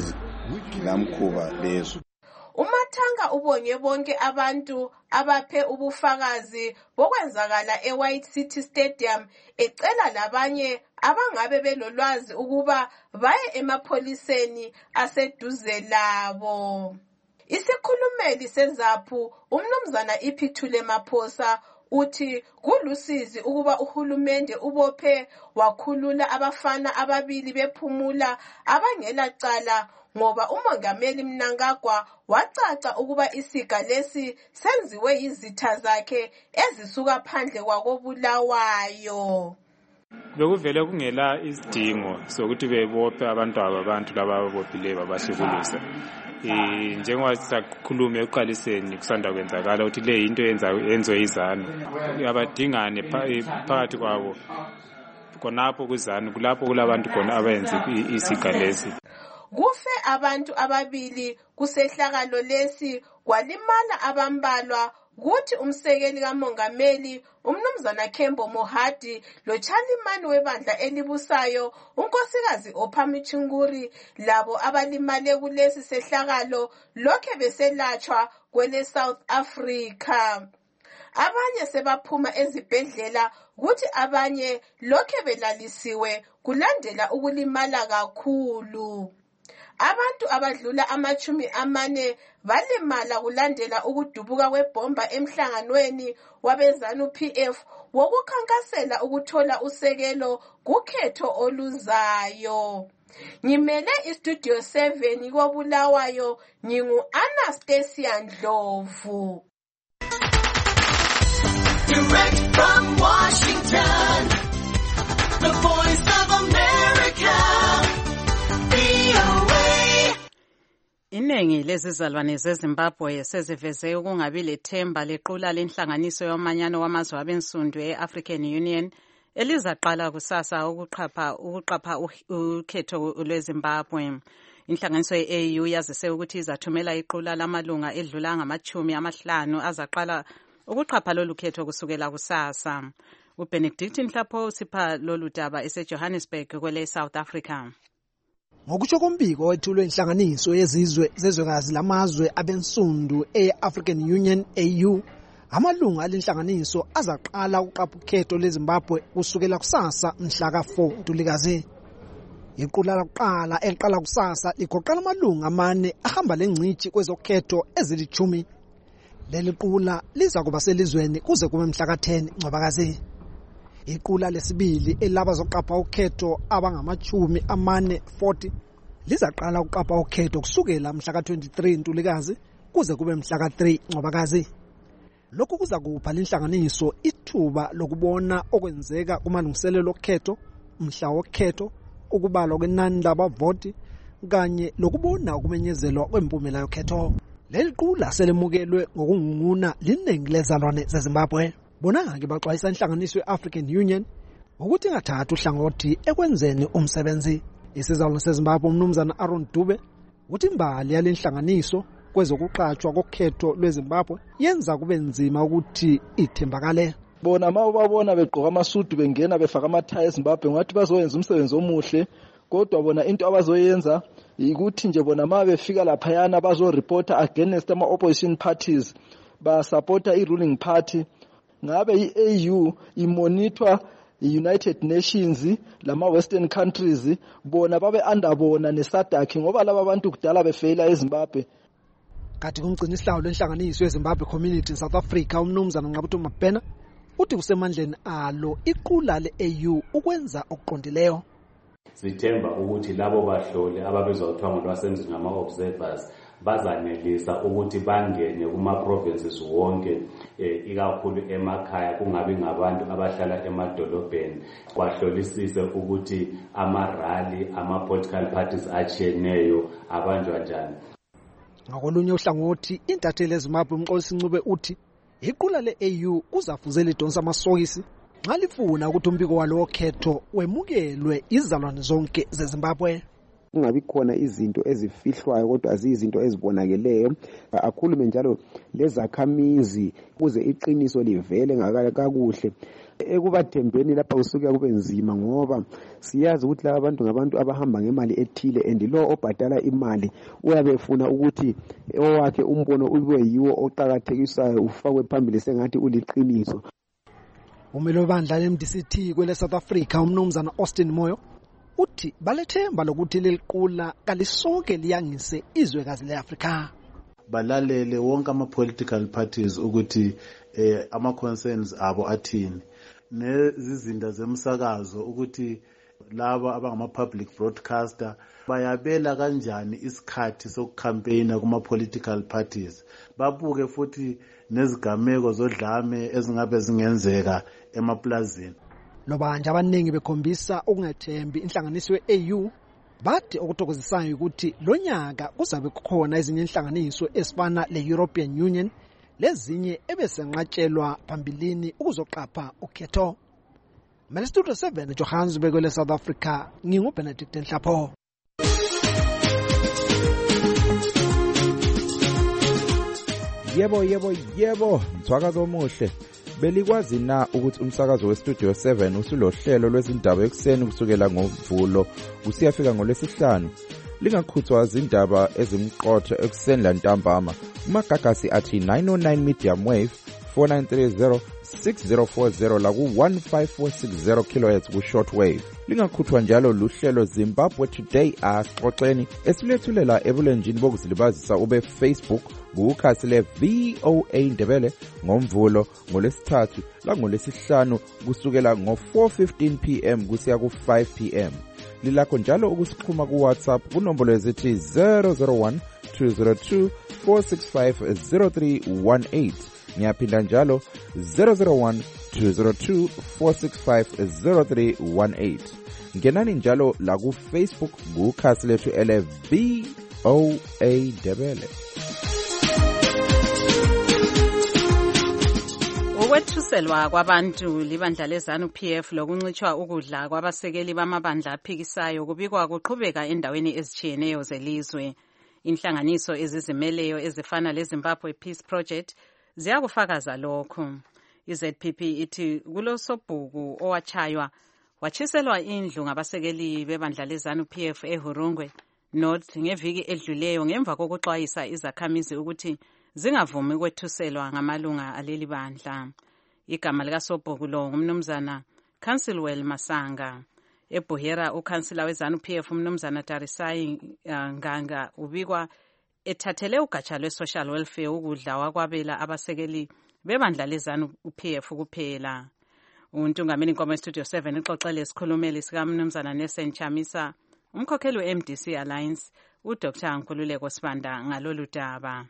gilamkhuba lezo. uMathanga ubonge bonke abantu abaphe ubufakazi bokwenzakala eWhite City Stadium ecela labanye abangabe belolwazi ukuba baye emapholiseni aseduze labo. Isikhulumeli seZAPU umnumzana Iphuthule Maphosa uthi kulusizi ukuba uhulumende ubophe wakhulula abafana ababili bephumula abangela cala ngoba umongameli Mnangagwa wacaca ukuba isiga lesi senziwe izitha zakhe ezisuka phandle kwakobulawayo. Bekuvele kungela isidingo sokuthi bebophe abantu ababantu laba ababophileyo babahlukulisa. Eh njengoba sisakhuluma eqaliseni kusanda kwenzakala ukuthi le into yenza enzo izanu abadingane phakathi kwabo konapho kuzanu kulapho kulabantu khona abenze isiga lesi. Kufe abantu ababili kusehlakalo lesi kwalimala abambalwa kuthi umsekeli kamongameli umnumzana Kembo Mohadi lo Chalimani webandla elibusayo unkosikazi Ophamichunguri labo abalimale kulesi sehlakalo lokhe beselatshwa kwele South Africa. Abanye sebaphuma ezibhedlela kuthi abanye lokhe belalisiwe kulandela ukulimala kakhulu. Abantu abadlula amachumi amane balimala kulandela ukudubuka kwebomba emhlanganweni wabeZANU P F wokukhankasela ukuthola usekelo kukhetho oluzayo. Ngimele istudio seven koBulawayo ngingu Anastasia Ndlovu. Direct from Washington, the Voice of America. Iningi lezizalwane zeZimbabwe seziveze ukungabi lethemba lequla lenhlanganiso yomanyano wamazwe abensundu e-African Union elizaqala kusasa ukuqapha ukuqapha ukhetho lweZimbabwe. Inhlanganiso ye-A U yazise ukuthi izathumela iqula lamalunga edlula ngamachumi amahlanu azaqala ukuqapha lolu khetho kusukela kusasa. uBenedict Nhlapho usipha lolu daba eseJohannesburg kwele South Africa. Ngokutsho kombiko wethulwe inhlanganiso yezizwe zezwekazi lamazwe abensundu e-African Union A U, amalunga alenhlanganiso azaqala ukuqapha ukhetho leZimbabwe kusukela kusasa mhla ka four Ntulikazi. Iqula lokuqala eliqala kusasa ligoqela amalunga amane ahamba lengcithi kwezokhetho ezilithumi. Leli qula liza kuba selizweni kuze kube mhla ka ten Ncwabakazi. Iqula lesibili elaba zoqapha ukhetho abangamachumi amane forty lizaqala ukuqapha ukhetho kusukela mhla ka twenty-three Ntulikazi kuze kube mhla ka three Ncwabakazi. Lokhu kuza kupha lenhlanganiso ithuba lokubona okwenzeka kumalungiselelo okhetho, umhla wokhetho, ukubalwa kwenani labavoti kanye lokubona ukumenyezelwa kwempumela yokhetho. Leli qula selemukelwe ngokungunguna liningi lezalwane zeZimbabwe. Bona ke baxwayisa inhlanganiso ye-African Union ukuthi ingathatha uhlangothi ekwenzeni umsebenzi. Isizalwane seZimbabwe umnumzana Aaron Dube uthi imbali yale nhlanganiso kwezokuqatshwa kokhetho lweZimbabwe yenza kube nzima ukuthi ithembakale. Bona ma babona begqoka amasudu bengena befaka amathayi eZimbabwe ngathi bazoyenza umsebenzi omuhle, kodwa bona into abazoyenza ukuthi nje bona ma befika lapha yana bazoreporta against ama opposition parties, ba supporta i-ruling party. Ngabe i-A U imonitor i-United Nations lama western countries bona babe andabona neSADC ngoba laba bantu kudala befeyila eZimbabwe. Kati kumgcina isihlalo lenhlanganiso yeZimbabwe Community in South Africa umnumzana Ngqabutho Mabhena uthi kusemandleni alo iqula le-A U ukwenza okuqondileyo. Sithemba ukuthi labo bahloli ababizwa kuthiwa ngolwasemzini ngama-observers bazanelisa ukuthi bangene kuma-provinces wonke eh, ikakhulu emakhaya kungabi ngabantu abahlala emadolobheni kwahlolisise ukuthi amarali ama-political parties atshiyeneyo abanjwa njani. Ngakolunye uhlangothi intatheli eZimbabwe uMxolisi Ncube uthi iqula le-A U kuzafuze lidonsa amasokisi nxa lifuna ukuthi umbiko walo wokhetho wemukelwe izalwane zonke zeZimbabwe. Kungabi khona izinto ezifihlwayo kodwa azizinto ezibonakeleyo. Akhulume njalo lezakhamizi ukuze iqiniso livele ngakakuhle ekubathembeni lapha kusuka kube nzima ngoba siyazi ukuthi laba bantu ngabantu abahamba ngemali ethile and lo obhadala imali uyabe efuna ukuthi owakhe umbono ube yiwo oqhakathekisayo ufakwe phambili sengathi uliqiniso. Umelo bandla le-M D C T kwele South Africa umnumzana Austin Moyo uthi balethemba lokuthi leliqula kalisoke liyangise izwekazi le-Afrika. Balalele wonke ama-political parties ukuthi eh, ama-concerns abo athini nezizinda zemsakazo ukuthi laba abangama-public broadcaster bayabela kanjani isikhathi sokucampaigna kuma-political parties, babuke futhi nezigameko zodlame ezingabe zingenzeka emaplazini. Lobanje abaningi bekhombisa ukungethembi inhlanganiso ye-A U bathi okuthokozisayo ukuthi lonyaka kuzabe kukhona ezinye inhlanganiso ezifana le-European Union lezinye ebesenqatshelwa phambilini ukuzoqapha ukhetho. Mele Studio seven Johannesburg le South Africa, nginguBenedict Nhlapho. Yebo yebo yebo, mthwakazo omuhle. Belikwazi na ukuthi umsakazo weStudio seven usulohlelo lwezindaba ekseni kusukela ngoMvulo usiyafika ngolwesihlanu. Lingakhuthwa izindaba ezimqotho ekseni lantambama. Umagagasi athi nine oh nine medium wave four nine three zero six zero four zero la ku one five four six zero kilohertz ku shortwave. Lingakhuthwa njalo luhlelo Zimbabwe Today asixoxeni esilethulela ebulenjini bokuzilibazisa ube Facebook kukhasi le V O A Ndebele ngoMvulo ngolesithathu la ngolesihlanu kusukela ngo four fifteen p m kusiya ku five p m. Lilakho njalo ukusixhuma ku WhatsApp kunombolo ezithi zero zero one two zero two four six five zero three one eight. Ngiyaphinda njalo zero zero one two zero two four six five zero three one eight. Ngenani njalo la ku Facebook kukhasi lethu ele V O A Ndebele. Ukwethuselwa kwabantu libandla lezanu P F lokuncitshwa ukudla kwabasekeli bamabandla aphikisayo kubikwa kuqhubeka endaweni ezitshiyeneyo zelizwe. Inhlanganiso ezizimeleyo ezifana leZimbabwe Peace Project ziyakufakaza lokho. I-Z P P ithi kulosobhuku owachaywa wachiselwa indlu ngabasekeli bebandla lezanu P F eHurungwe North ngeviki edluleyo ngemva kokuxwayisa izakhamizi ukuthi zingavumi ukwethuselwa ngamalunga aleli bandla. Igama likasobhuku lo ngumnumzana Councilwell Masanga. Ebuhera ukhansila wezanu P F umnumzana Tarisai uh, Nganga ubikwa ethathele ugatsha lwe-social welfare ukudla wakwabela abasekeli bebandla lezanu P F kuphela. Untungameni inkomo Studio seven ixoxele isikhulumeli sikamnumzana Nelson Chamisa, umkhokheli we-M D C Alliance, uDoctor Nkululeko Sibanda ngalolu daba.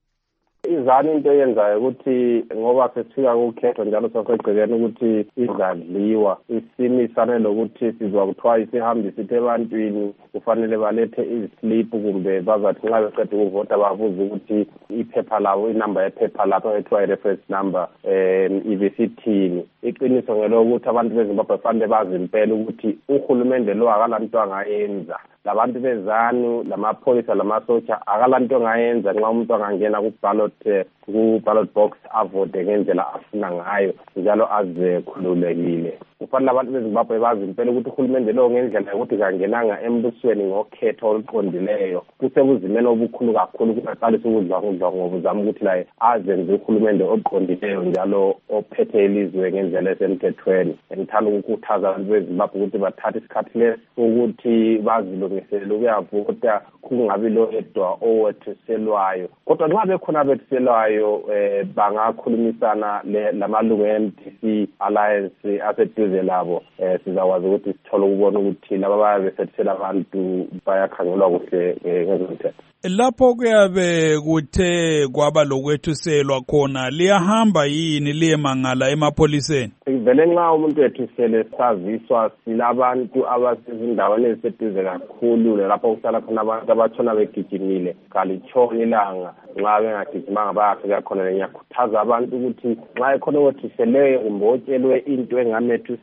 Izani into eyenzayo ukuthi ngoba sesifika ukhetho njalo sokugcikeni ukuthi izadliwa isimisane lokuthi sizwa kuthiwa isihambi sithe ebantwini kufanele balethe islip kumbe bazathi nxa beqeda ukuvota babuze ukuthi iphepha labo inamba yephepha lapho ethiwa i-reference number um ibisithini. Iqiniso ngelokuthi abantu beZimbabwe fanele bazi impela ukuthi uhulumende lo akalanto angayenza. Labantu bezanu lamapholisa lamasotsha akalanto ngayenza nxa umuntu angangena ku ballot ku ballot box avote ngendlela afuna ngayo njalo azekhululekile. Kufanele abantu beZimbabwe bazi impela ukuthi uhulumende lo ngendlela yokuthi kangenanga embusweni ngokhetho oluqondileyo kusebuzimeni obukhulu kakhulu kungaqalisa ukudla ukudla ngobuzama ukuthi la azenze uhulumende oqondileyo njalo ophethe ilizwe ngendlela esemthethweni. Ngithanda ukukhuthaza abantu beZimbabwe ukuthi bathathe isikhathi lesi ukuthi bazilungiselele ukuyavota kungabi lo edwa owethuselwayo. Kodwa nxa bekhona bethuselwayo eh bangakhulumisana lamalungu e-M D C Alliance aseduze labo eh sizakwazi ukuthi sithole ukubona ukuthi laba bayabesethela abantu bayakhangelwa kuhle ngezomthetho. Lapho kuyabe kuthe kwaba lokwethuselwa khona liyahamba yini liyemangala emapholiseni? Vele nxa umuntu ethusele saziswa silabantu abasezindaweni eziseduze kakhulu lapho kuhlala khona abantu abatshona begijimile kalitshoni ilanga. Nxa bengagijimanga bayafika khona. Ngiyakhuthaza abantu ukuthi nxa ekhona othuseleyo kumbe otshelwe into engamethusa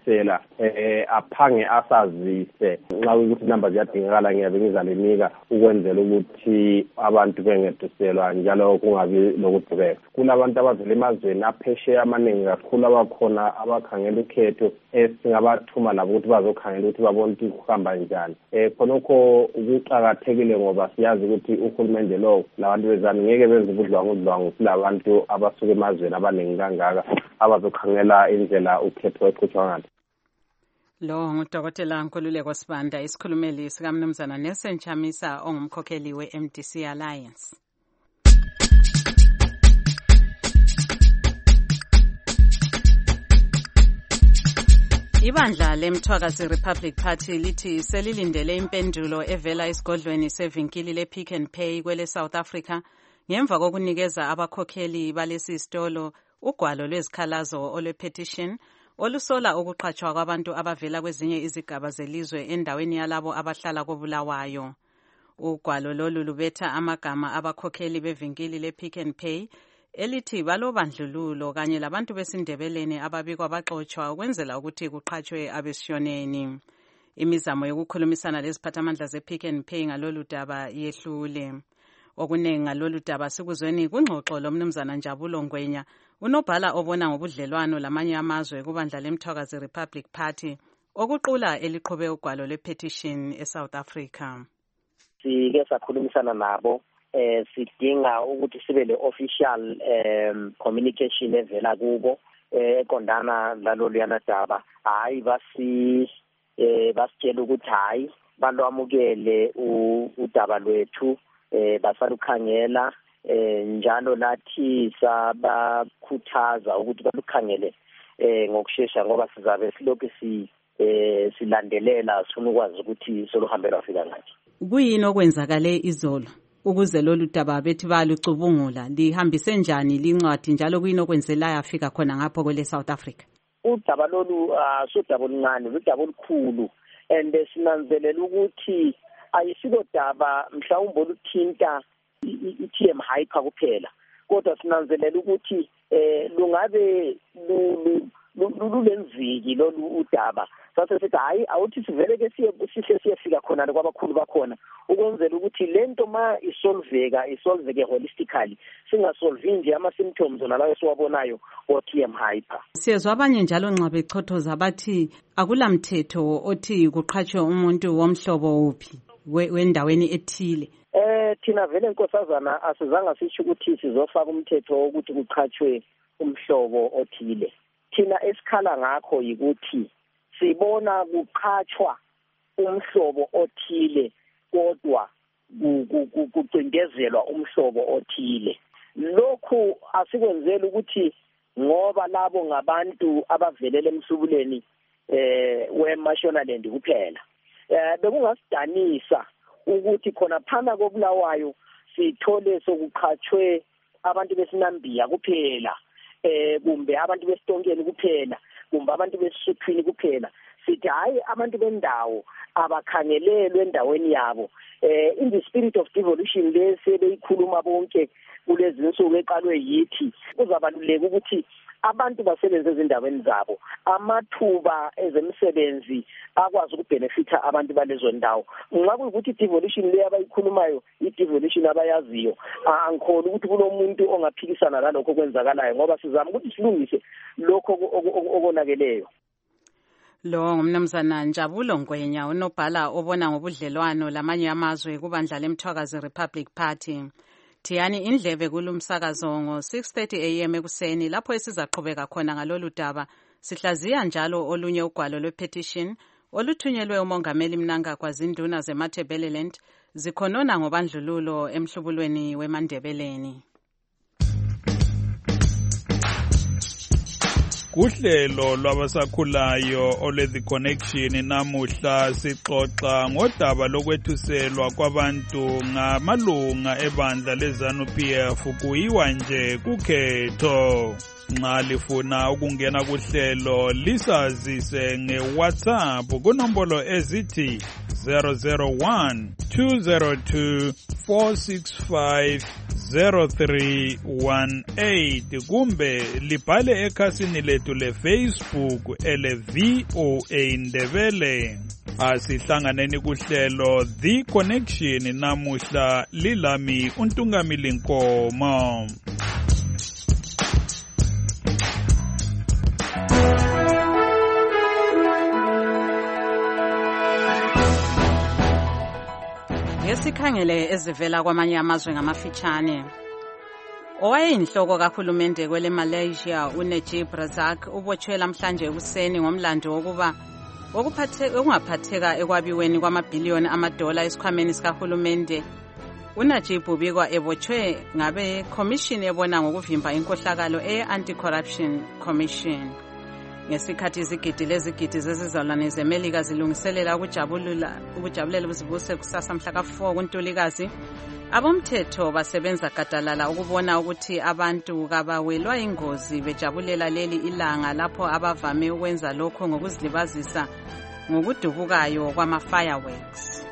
ngethusela eh aphange asazise nxa ukuthi number ziyadingakala ngiyabe ngizalenika ukwenzela ukuthi abantu bengethusela njalo kungabi lokudubeka. Kunabantu abavela emazweni aphesheya amaningi kakhulu abakhona abakhangela ukhetho esingabathuma labo ukuthi bazokhangela ukuthi babone ukuthi kuhamba njani. Eh khonokho ukuqakathekile ngoba siyazi ukuthi uhulumende lo labantu bezani ngeke benze ubudlwangu udlwangu silabantu abasuka emazweni abaningi kangaka abazokhangela indlela ukhetho eqhutshwa ngalo. Lo ngudokotela Nkululeko Sibanda, isikhulumeli sikaMnumzana Nelson Chamisa ongumkhokheli we-M D C Alliance. Ibandla lemthwakazi Republic Party lithi selilindele impendulo evela esigodlweni sevinkili le-Pick and Pay kwele South Africa ngemva kokunikeza abakhokheli balesi sitolo ugwalo lwezikhalazo olwe-petition olusola ukuqhatshwa kwabantu abavela kwezinye izigaba zelizwe endaweni yalabo abahlala koBulawayo. Ugwalo lolu lubetha amagama abakhokheli bevinkili le-Pick and Pay elithi balobandlululo kanye labantu besindebeleni ababikwa baxotshwa ukwenzela ukuthi kuqhatshwe abesishoneni. Imizamo yokukhulumisana leziphathamandla ze-Pick and Pay ngalolu daba yehlule. Okunengi ngalolu daba sikuzweni kungxoxo lomnumzana Njabulo Ngwenya, unobhala obona ngobudlelwano lamanye amazwe kubandla lemthwakazi Republic Party okuqula eliqhube ugwalo le-petition eSouth Africa. Sike sakhulumisana nabo eh sidinga ukuthi sibe le official um communication evela kubo eqondana lalolu yanadaba. Hayi basi eh basitshela ukuthi hayi balwamukele udaba lwethu eh basalukhangela eh njalo nathi sabakhuthaza ukuthi balukhangele eh ngokusheshsha ngoba sizabe silokhu si eh silandelela sifuna ukwazi ukuthi soluhambela wafika ngathi. Kuyini okwenzakale izolo ukuze lolu daba bethi balucubungula lihambise njani lincwadi njalo kuyini okwenzela yafika khona ngapho kwele South Africa? Udaba lolu asudaba oluncane, udaba olukhulu and sinanzelela ukuthi ayisilo daba mhlawumbe oluthinta i-T M Hyper kuphela kodwa sinanzelela ukuthi eh lungabe lulenziki lolu udaba sase sithi hayi awuthi sivele ke siye sihle siyefika khona kwabakhulu bakhona ukwenzela ukuthi lento ma isolveka isolveke holistically singasolve nje ama symptoms nalayo siwabonayo o T M Hyper. Siyezwa abanye njalo nxa bechothoza bathi akulamthetho othi kuqhatshwe umuntu womhlobo uphi wendaweni ethile. Eh thina vele nkosazana asizanga sisho ukuthi sizofaka umthetho ukuthi kuqhatshwe umhlobo othile. Thina esikhala ngakho yikuthi sibona kuqhatshwa umhlobo othile kodwa kucindezelwa umhlobo othile. Lokhu asikwenzela ukuthi ngoba labo ngabantu abavelele emhlubuleni eh weMashonaland kuphela. Eh bekungasidanisa ukuthi khona phana koBulawayo sithole sokuqhatshwe abantu besinambiya kuphela eh kumbe abantu besitonkeni kuphela kumbe abantu besisuthwini kuphela. Sithi hayi abantu bendawo abakhangelelwe endaweni yabo eh in the spirit of devolution lese beyikhuluma bonke kulezi insuku eqalwe yithi kuzabaluleka ukuthi abantu basebenze ezindaweni zabo amathuba ezemsebenzi akwazi ukubenefita abantu balezo ndawo. Nxa kuyikuthi devolution le abayikhulumayo i-devolution abayaziyo angikhona ukuthi kulomuntu ongaphikisana nalokho kwenzakalayo ngoba sizama ukuthi silungise lokho okonakeleyo. Lo ngumnumzana Njabulo Ngwenya unobhala obona ngobudlelwano lamanye amazwe kubandla lemthwakazi Republic Party. Thiyani indlebe kulumsakazo ngo six thirty a m ekuseni lapho esizaqhubeka khona ngalolu daba sihlaziya njalo olunye ugwalo lwe-petition oluthunyelwe umongameli Mnangagwa zinduna zeMatabeleland zikhonona ngobandlululo emhlubulweni weMandebeleni. Kuhlelo lwabasakhulayo ole The Connection namuhla sixoxa ngodaba lokwethuselwa kwabantu ngamalunga ebandla leZANU P F kuyiwa nje kukhetho. Nxa lifuna ukungena kuhlelo lisazise ngeWhatsApp kunombolo ezithi zero zero one two zero two four six five zero three one eight kumbe libhale ekhasini lethu leFacebook ele V O A Ndebele. Asihlanganeni kuhlelo The Connection namuhla lilami uNtungamili Nkomo. Ngesikhangele ezivela kwamanye amazwe ngamafitshane. Owayeyinhloko kahulumende kwele Malaysia uNajib Razak ubotshwe namhlanje ekuseni ngomlando wokuba okungaphatheka ekwabiweni kwamabhiliyoni amadola esikhwameni sikahulumende. uNajib ubikwa ebotshwe ngabe commission ebona ngokuvimba inkohlakalo e-Anti-Corruption Commission. Ngesikhathi izigidi lezigidi zezizalwane zeMelika zilungiselela ukujabulula ukujabulela ubuzibuse kusasa mhla ka four kuNtulikazi, abomthetho basebenza gadalala ukubona ukuthi abantu kabawelwa ingozi bejabulela leli ilanga lapho abavame ukwenza lokho ngokuzilibazisa ngokudubukayo kwama-fireworks.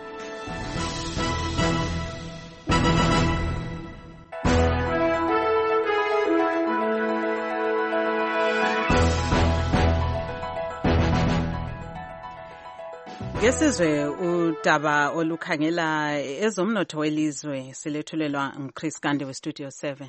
Ngesizwe udaba olukhangela ezomnotho welizwe silethulelwa nguChris Gande weStudio seven.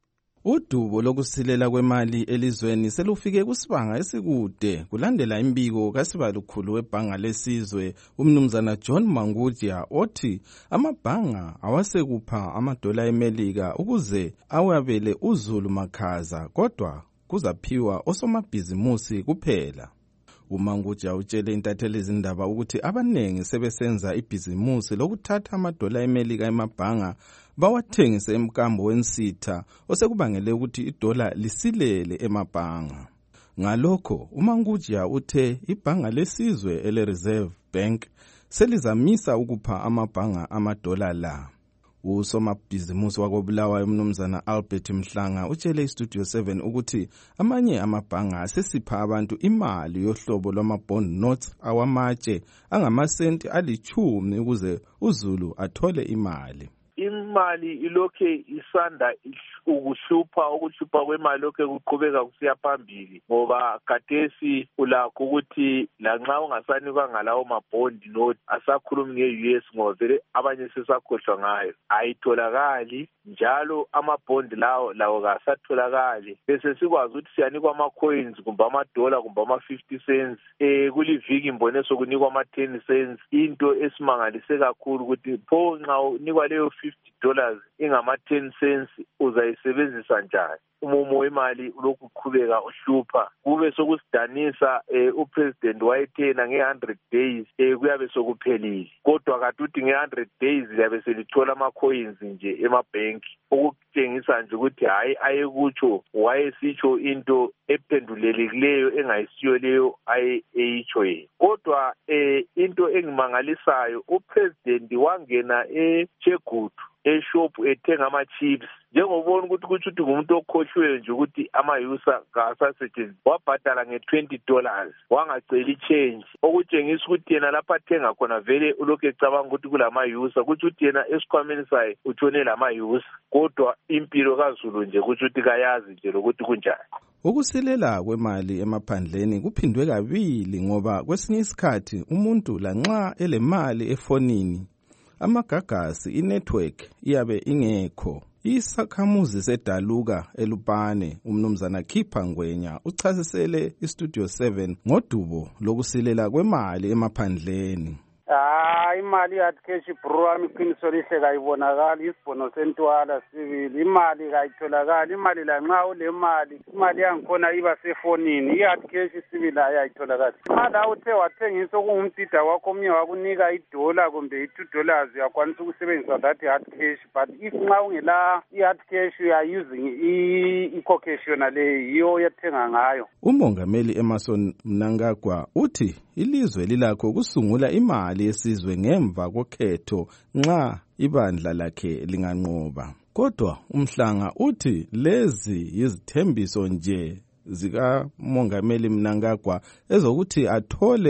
Udubo lokusilela kwemali elizweni selufike kusibanga esikude kulandela imbiko kasibalukhulu webhanga lesizwe umnumzana John Mangudya othi amabhanga awasekupha amadola eMelika ukuze awabele uZulu makhaza kodwa kuzaphiwa osomabhizimusi kuphela. uMangudya utshele intatheli izindaba ukuthi abanengi sebesenza ibhizimusi lokuthatha amadola eMelika emabhanga bawathengise emkambo wensitha osekubangele ukuthi idola lisilele emabhanga. Ngalokho uMangudya uthe ibhanga lesizwe ele-Reserve Bank selizamisa ukupha amabhanga amadola la. Usomabhizimusi wakobulawayo umnumzana Albert Mhlanga utshele iStudio seven ukuthi amanye amabhanga asesipha abantu imali yohlobo lwama-bond notes awamatshe angamasenti alichumi ukuze uZulu athole imali. Imali ilokhe isanda ukuhlupha ukuhlupha kwemali lokhe kuqhubeka kusiya phambili ngoba khathesi ulakho ukuthi lanxa ungasanikwa ngalawo mabhondi note asakhulumi nge-U S ngoba vele abanye sesakhohlwa ngayo ayitholakali njalo amabhondi lawo lawo kasatholakali bese sikwazi ukuthi siyanikwa ama-coins kumbe amadola kumbe ama-fifty cents eh kuliviki mbone sokunikwa ama-ten cents into esimangalise kakhulu ukuthi pho nxa unikwa leyo fifty dollars ingama-ten cents uzayisebenzisa njani. Umumo wemali ulokhu uqhubeka uhlupha kube sokusidanisa eh, upresident wayethena nge one hundred days eh, kuyabe sokuphelile kodwa kade uthi nge one hundred days liyabe selithola ama-coins nje emabhenki okutshengisa nje ukuthi hayi ayekutsho wayesitsho into ephendulelekileyo engayisiyo leyo ayeyitsho yena. Kodwa eh, into engimangalisayo upresident wangena eChegutu eshop ethenga ama-chips njengobona ukuthi kuthi uthi ngumuntu okhohlwe nje ukuthi amayusa kasasetshenziswa wabhadala nge-twenty dollars wangaceli change okutshengisa ukuthi yena lapha athenga khona vele ulokhu ecabanga ukuthi kulamayusa kuthi uthi yena esikhwameni saye utshone lamayusa kodwa impilo kaZulu nje kuthi uthi kayazi nje lokuthi kunjani. Ukusilela kwemali emaphandleni kuphindwe kabili ngoba kwesinye isikhathi umuntu lanxa elemali efonini amagagasi inetwork iyabe ingekho. Isakhamuzi sedaluka eLupane umnumzana Khipha Ngwenya uchasisele iStudio seven ngodubo lokusilela kwemali emaphandleni. Ah, imali yathi cash program iqiniso lihle kayibonakala isibhono sentwala sibili imali kayitholakala imali la nxa ule mali imali yangikhona iba sefonini iyathi cash sibili ayayitholakala mala uthe wathengisa okungumdida wakho omnye wakunika idola kumbe i-two dollars uyakwanisa ukusebenzisa that hard cash but if nxa ungela i-hard cash you are using i-cocash yona leyo yiyo yathenga ngayo. Umongameli Emerson Mnangagwa uthi ilizwe lilakho ukusungula imali yesizwe ngemva kokhetho nxa ibandla lakhe linganqoba. Kodwa uMhlanga uthi lezi yizithembiso nje zika Mongameli Mnangagwa ezokuthi athole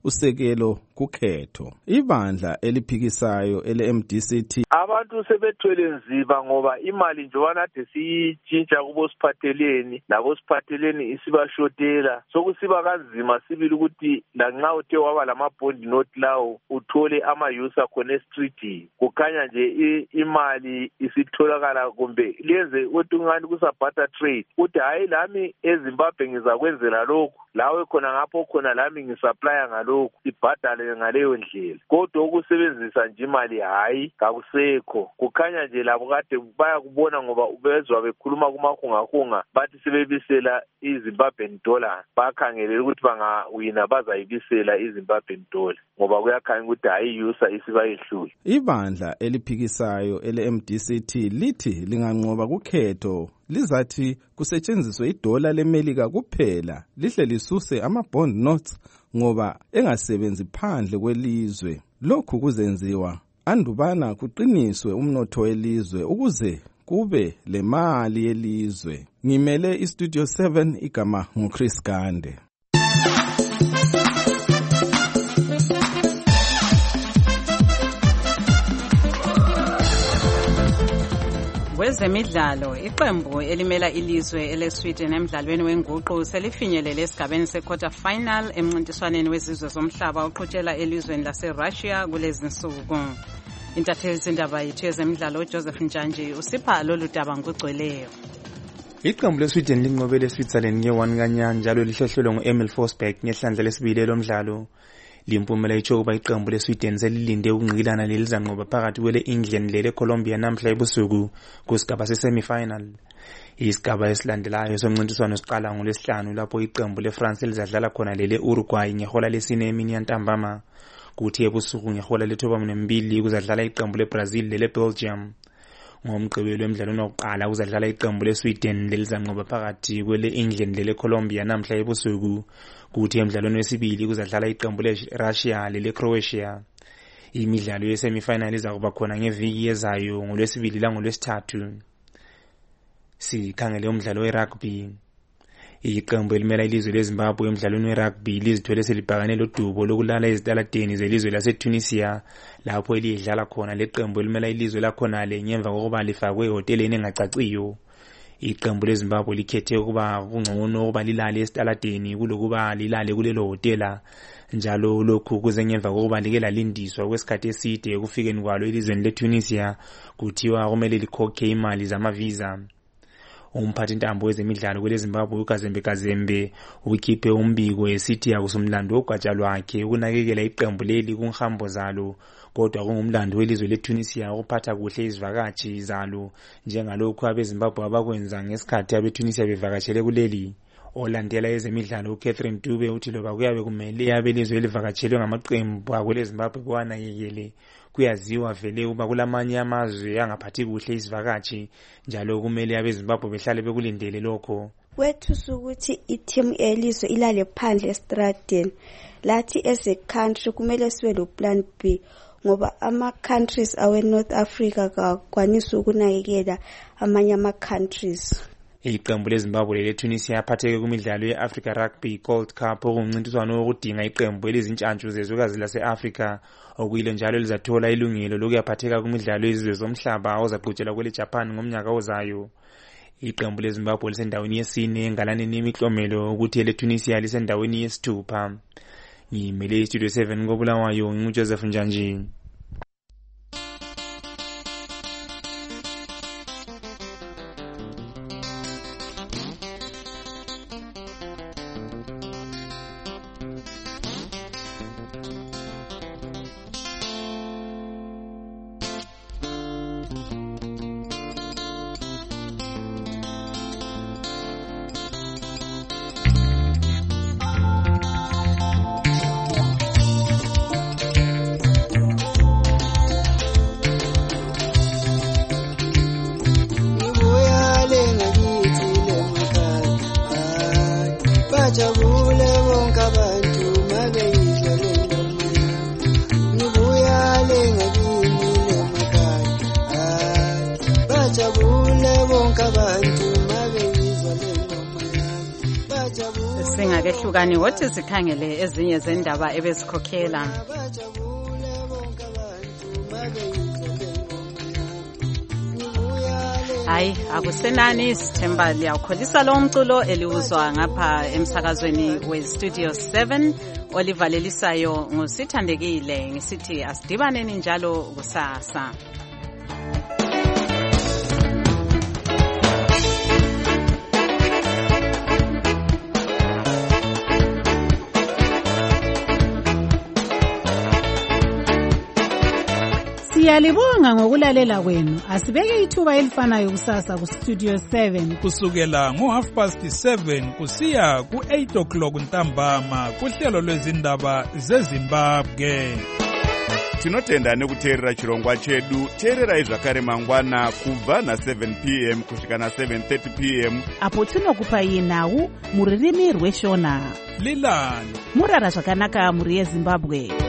usekelo kukhetho. Ibandla eliphikisayo ele-M D C T abantu sebethwele nzima ngoba imali njobana ade siyitshintsha kubosiphatheleni labosiphatheleni isibashotela sokusiba kanzima sibili ukuthi lanxa uthe waba lamabhondi note lawo uthole ama-use akhona estreetini kukhanya nje imali isitholakala kumbe lenze ukuthi ungani kusabhata trade ukuthi hayi lami eZimbabwe ngizakwenzela lokhu lawe khona ngapho khona lami ngisaplaya ngalokhu ibhadale ngaleyo ndlela kodwa ukusebenzisa nje imali hayi kakusekho kukhanya nje labo kade bayakubona ngoba ubezwa bekhuluma kumahungahunga bathi sebebisela iZimbabwean dollar bakhangelela ukuthi bangawina bazayibisela iZimbabwean dollar ngoba kuyakhanya ukuthi hayi yusa isibayehlule. Ibandla eliphikisayo ele-M D C T lithi linganqoba kukhetho lizathi kusetshenziswe idola leMelika kuphela lihle lisuse ama-bond notes ngoba engasebenzi phandle kwelizwe. Lokhu kuzenziwa andubana kuqiniswe umnotho welizwe ukuze kube le mali yelizwe. Ngimele iStudio seven igama nguChris Gande. Kwezemidlalo, iqembu elimela ilizwe eleSweden emidlalweni wenguqu selifinyelele esigabeni se-quarter final emncintiswaneni wezizwe zomhlaba oqhutshela elizweni laseRussia kulezi nsuku. Intatheli zindaba yethu yezemidlalo uJoseph Njanji usipha lolu daba ngokugcweleyo. Iqembu leSweden linqobele eSwitzerland nge-one kanyana njalo lihlehlelwe ngu-Emil Forsberg ngehlandla lesibili lomdlalo. Limpumela itsho ukuba iqembu leSweden selilinde ukunqikilana lelizanqoba phakathi kwele-England lele-Colombia namhla ebusuku kusigaba se-semi-final. Isigaba esilandelayo somncintiswano siqala ngolwesihlanu lapho iqembu leFrance lizadlala khona lele-Uruguay ngehola lesine emini yantambama. Kuthi ebusuku ngehola lethoba nembili kuzadlala iqembu leBrazil lele-Belgium. Ngomgqibelo emidlalweni wokuqala kuzadlala iqembu leSweden lelizanqoba phakathi kwele-England lele-Colombia namhla ebusuku. Kuthi emidlalweni wesibili kuzadlala iqembu leRussia lele-Croatia. Imidlalo ye-semi-final izakuba khona ngeviki ezayo ngolwesibili langolwesithathu. Sikhangele umdlalo we-rugby. Iqembu elimela ilizwe leZimbabwe emidlalweni we-rugby lizithwele selibhakane lodubo lokulala ezitaladeni zelizwe laseTunisia lapho elidlala khona leqembu elimela ilizwe lakhona le ngemva kokuba lifakwe ehoteleni engacaciyo. Iqembu leZimbabwe likhethe ukuba kungcono ukuba lilale esitaladeni kulokuba lilale kulelo hotela njalo lokhu kuze ngemva kokuba like lalindiswa kwesikhathi eside kufikeni kwalo elizweni leTunisia kuthiwa kumele likhokhe imali zamavisa. Umphathi ntambo wezemidlalo kweleZimbabwe uKazembe Kazembe ukhiphe umbiko esithi akusumlando ogatsha lwakhe ukunakekela iqembu leli kunhambo zalo kodwa kungumlando welizwe leTunisia ukuphatha kuhle izivakashi zalo njengalokhu abeZimbabwe abakwenza ngesikhathi abeTunisia bevakatshele kuleli. Olandela ezemidlalo uCatherine Dube uthi loba kuyabe kumele abelizwe elivakatshelwe ngamaqembu akweleZimbabwe kwanakekele kuyaziwa vele uba kulamanye amazwe angaphathi kuhle izivakashi njalo kumele abeZimbabwe behlale bekulindele lokho. Wethu ukuthi i-team elizwe ilale phandle estradeni lathi as a country kumele sibe lo plan B ngoba ama countries awe North Africa kakwanisa ukunakekela amanye ama countries. Iqembu leZimbabwe leTunisia yaphatheke kumidlalo ye-Africa Rugby Gold Cup okuncintiswano wokudinga iqembu elizintshantshu zezwekazi lase-Africa okuyilo njalo lizathola ilungelo lokuyaphatheka kumidlalo yezizwe zomhlaba ozaqhutshelwa kwele Japan ngomnyaka ozayo. Iqembu leZimbabwe lisendaweni yesine engalaneni imiklomelo ukuthi eleTunisia lisendaweni yesithupha. Ngimele iStudio seven ngobulawayo nguJoseph Njanji. Singakehlukani wothi sikhangele ezinye zendaba ebezikhokhela. Hayi akusenani sithemba liyawukholisa lo mculo eliwuzwa ngapha emsakazweni we-Studio seven olivalelisayo ngusithandekile ngisithi asidibaneni njalo kusasa. Siyalibonga ngokulalela kwenu. Asibeke ithuba elifanayo kusasa ku Studio seven kusukela ngo half past seven kusiya ku eight o'clock ntambama kuhlelo lwezindaba zeZimbabwe. Tinotenda nekuteerera chirongwa chedu. Teererai zvakare mangwana kubva na seven p m kusvika na seven thirty p m apo tinokupai nhau muririmi rweshona. Lilani murara zvakanaka muri yeZimbabwe.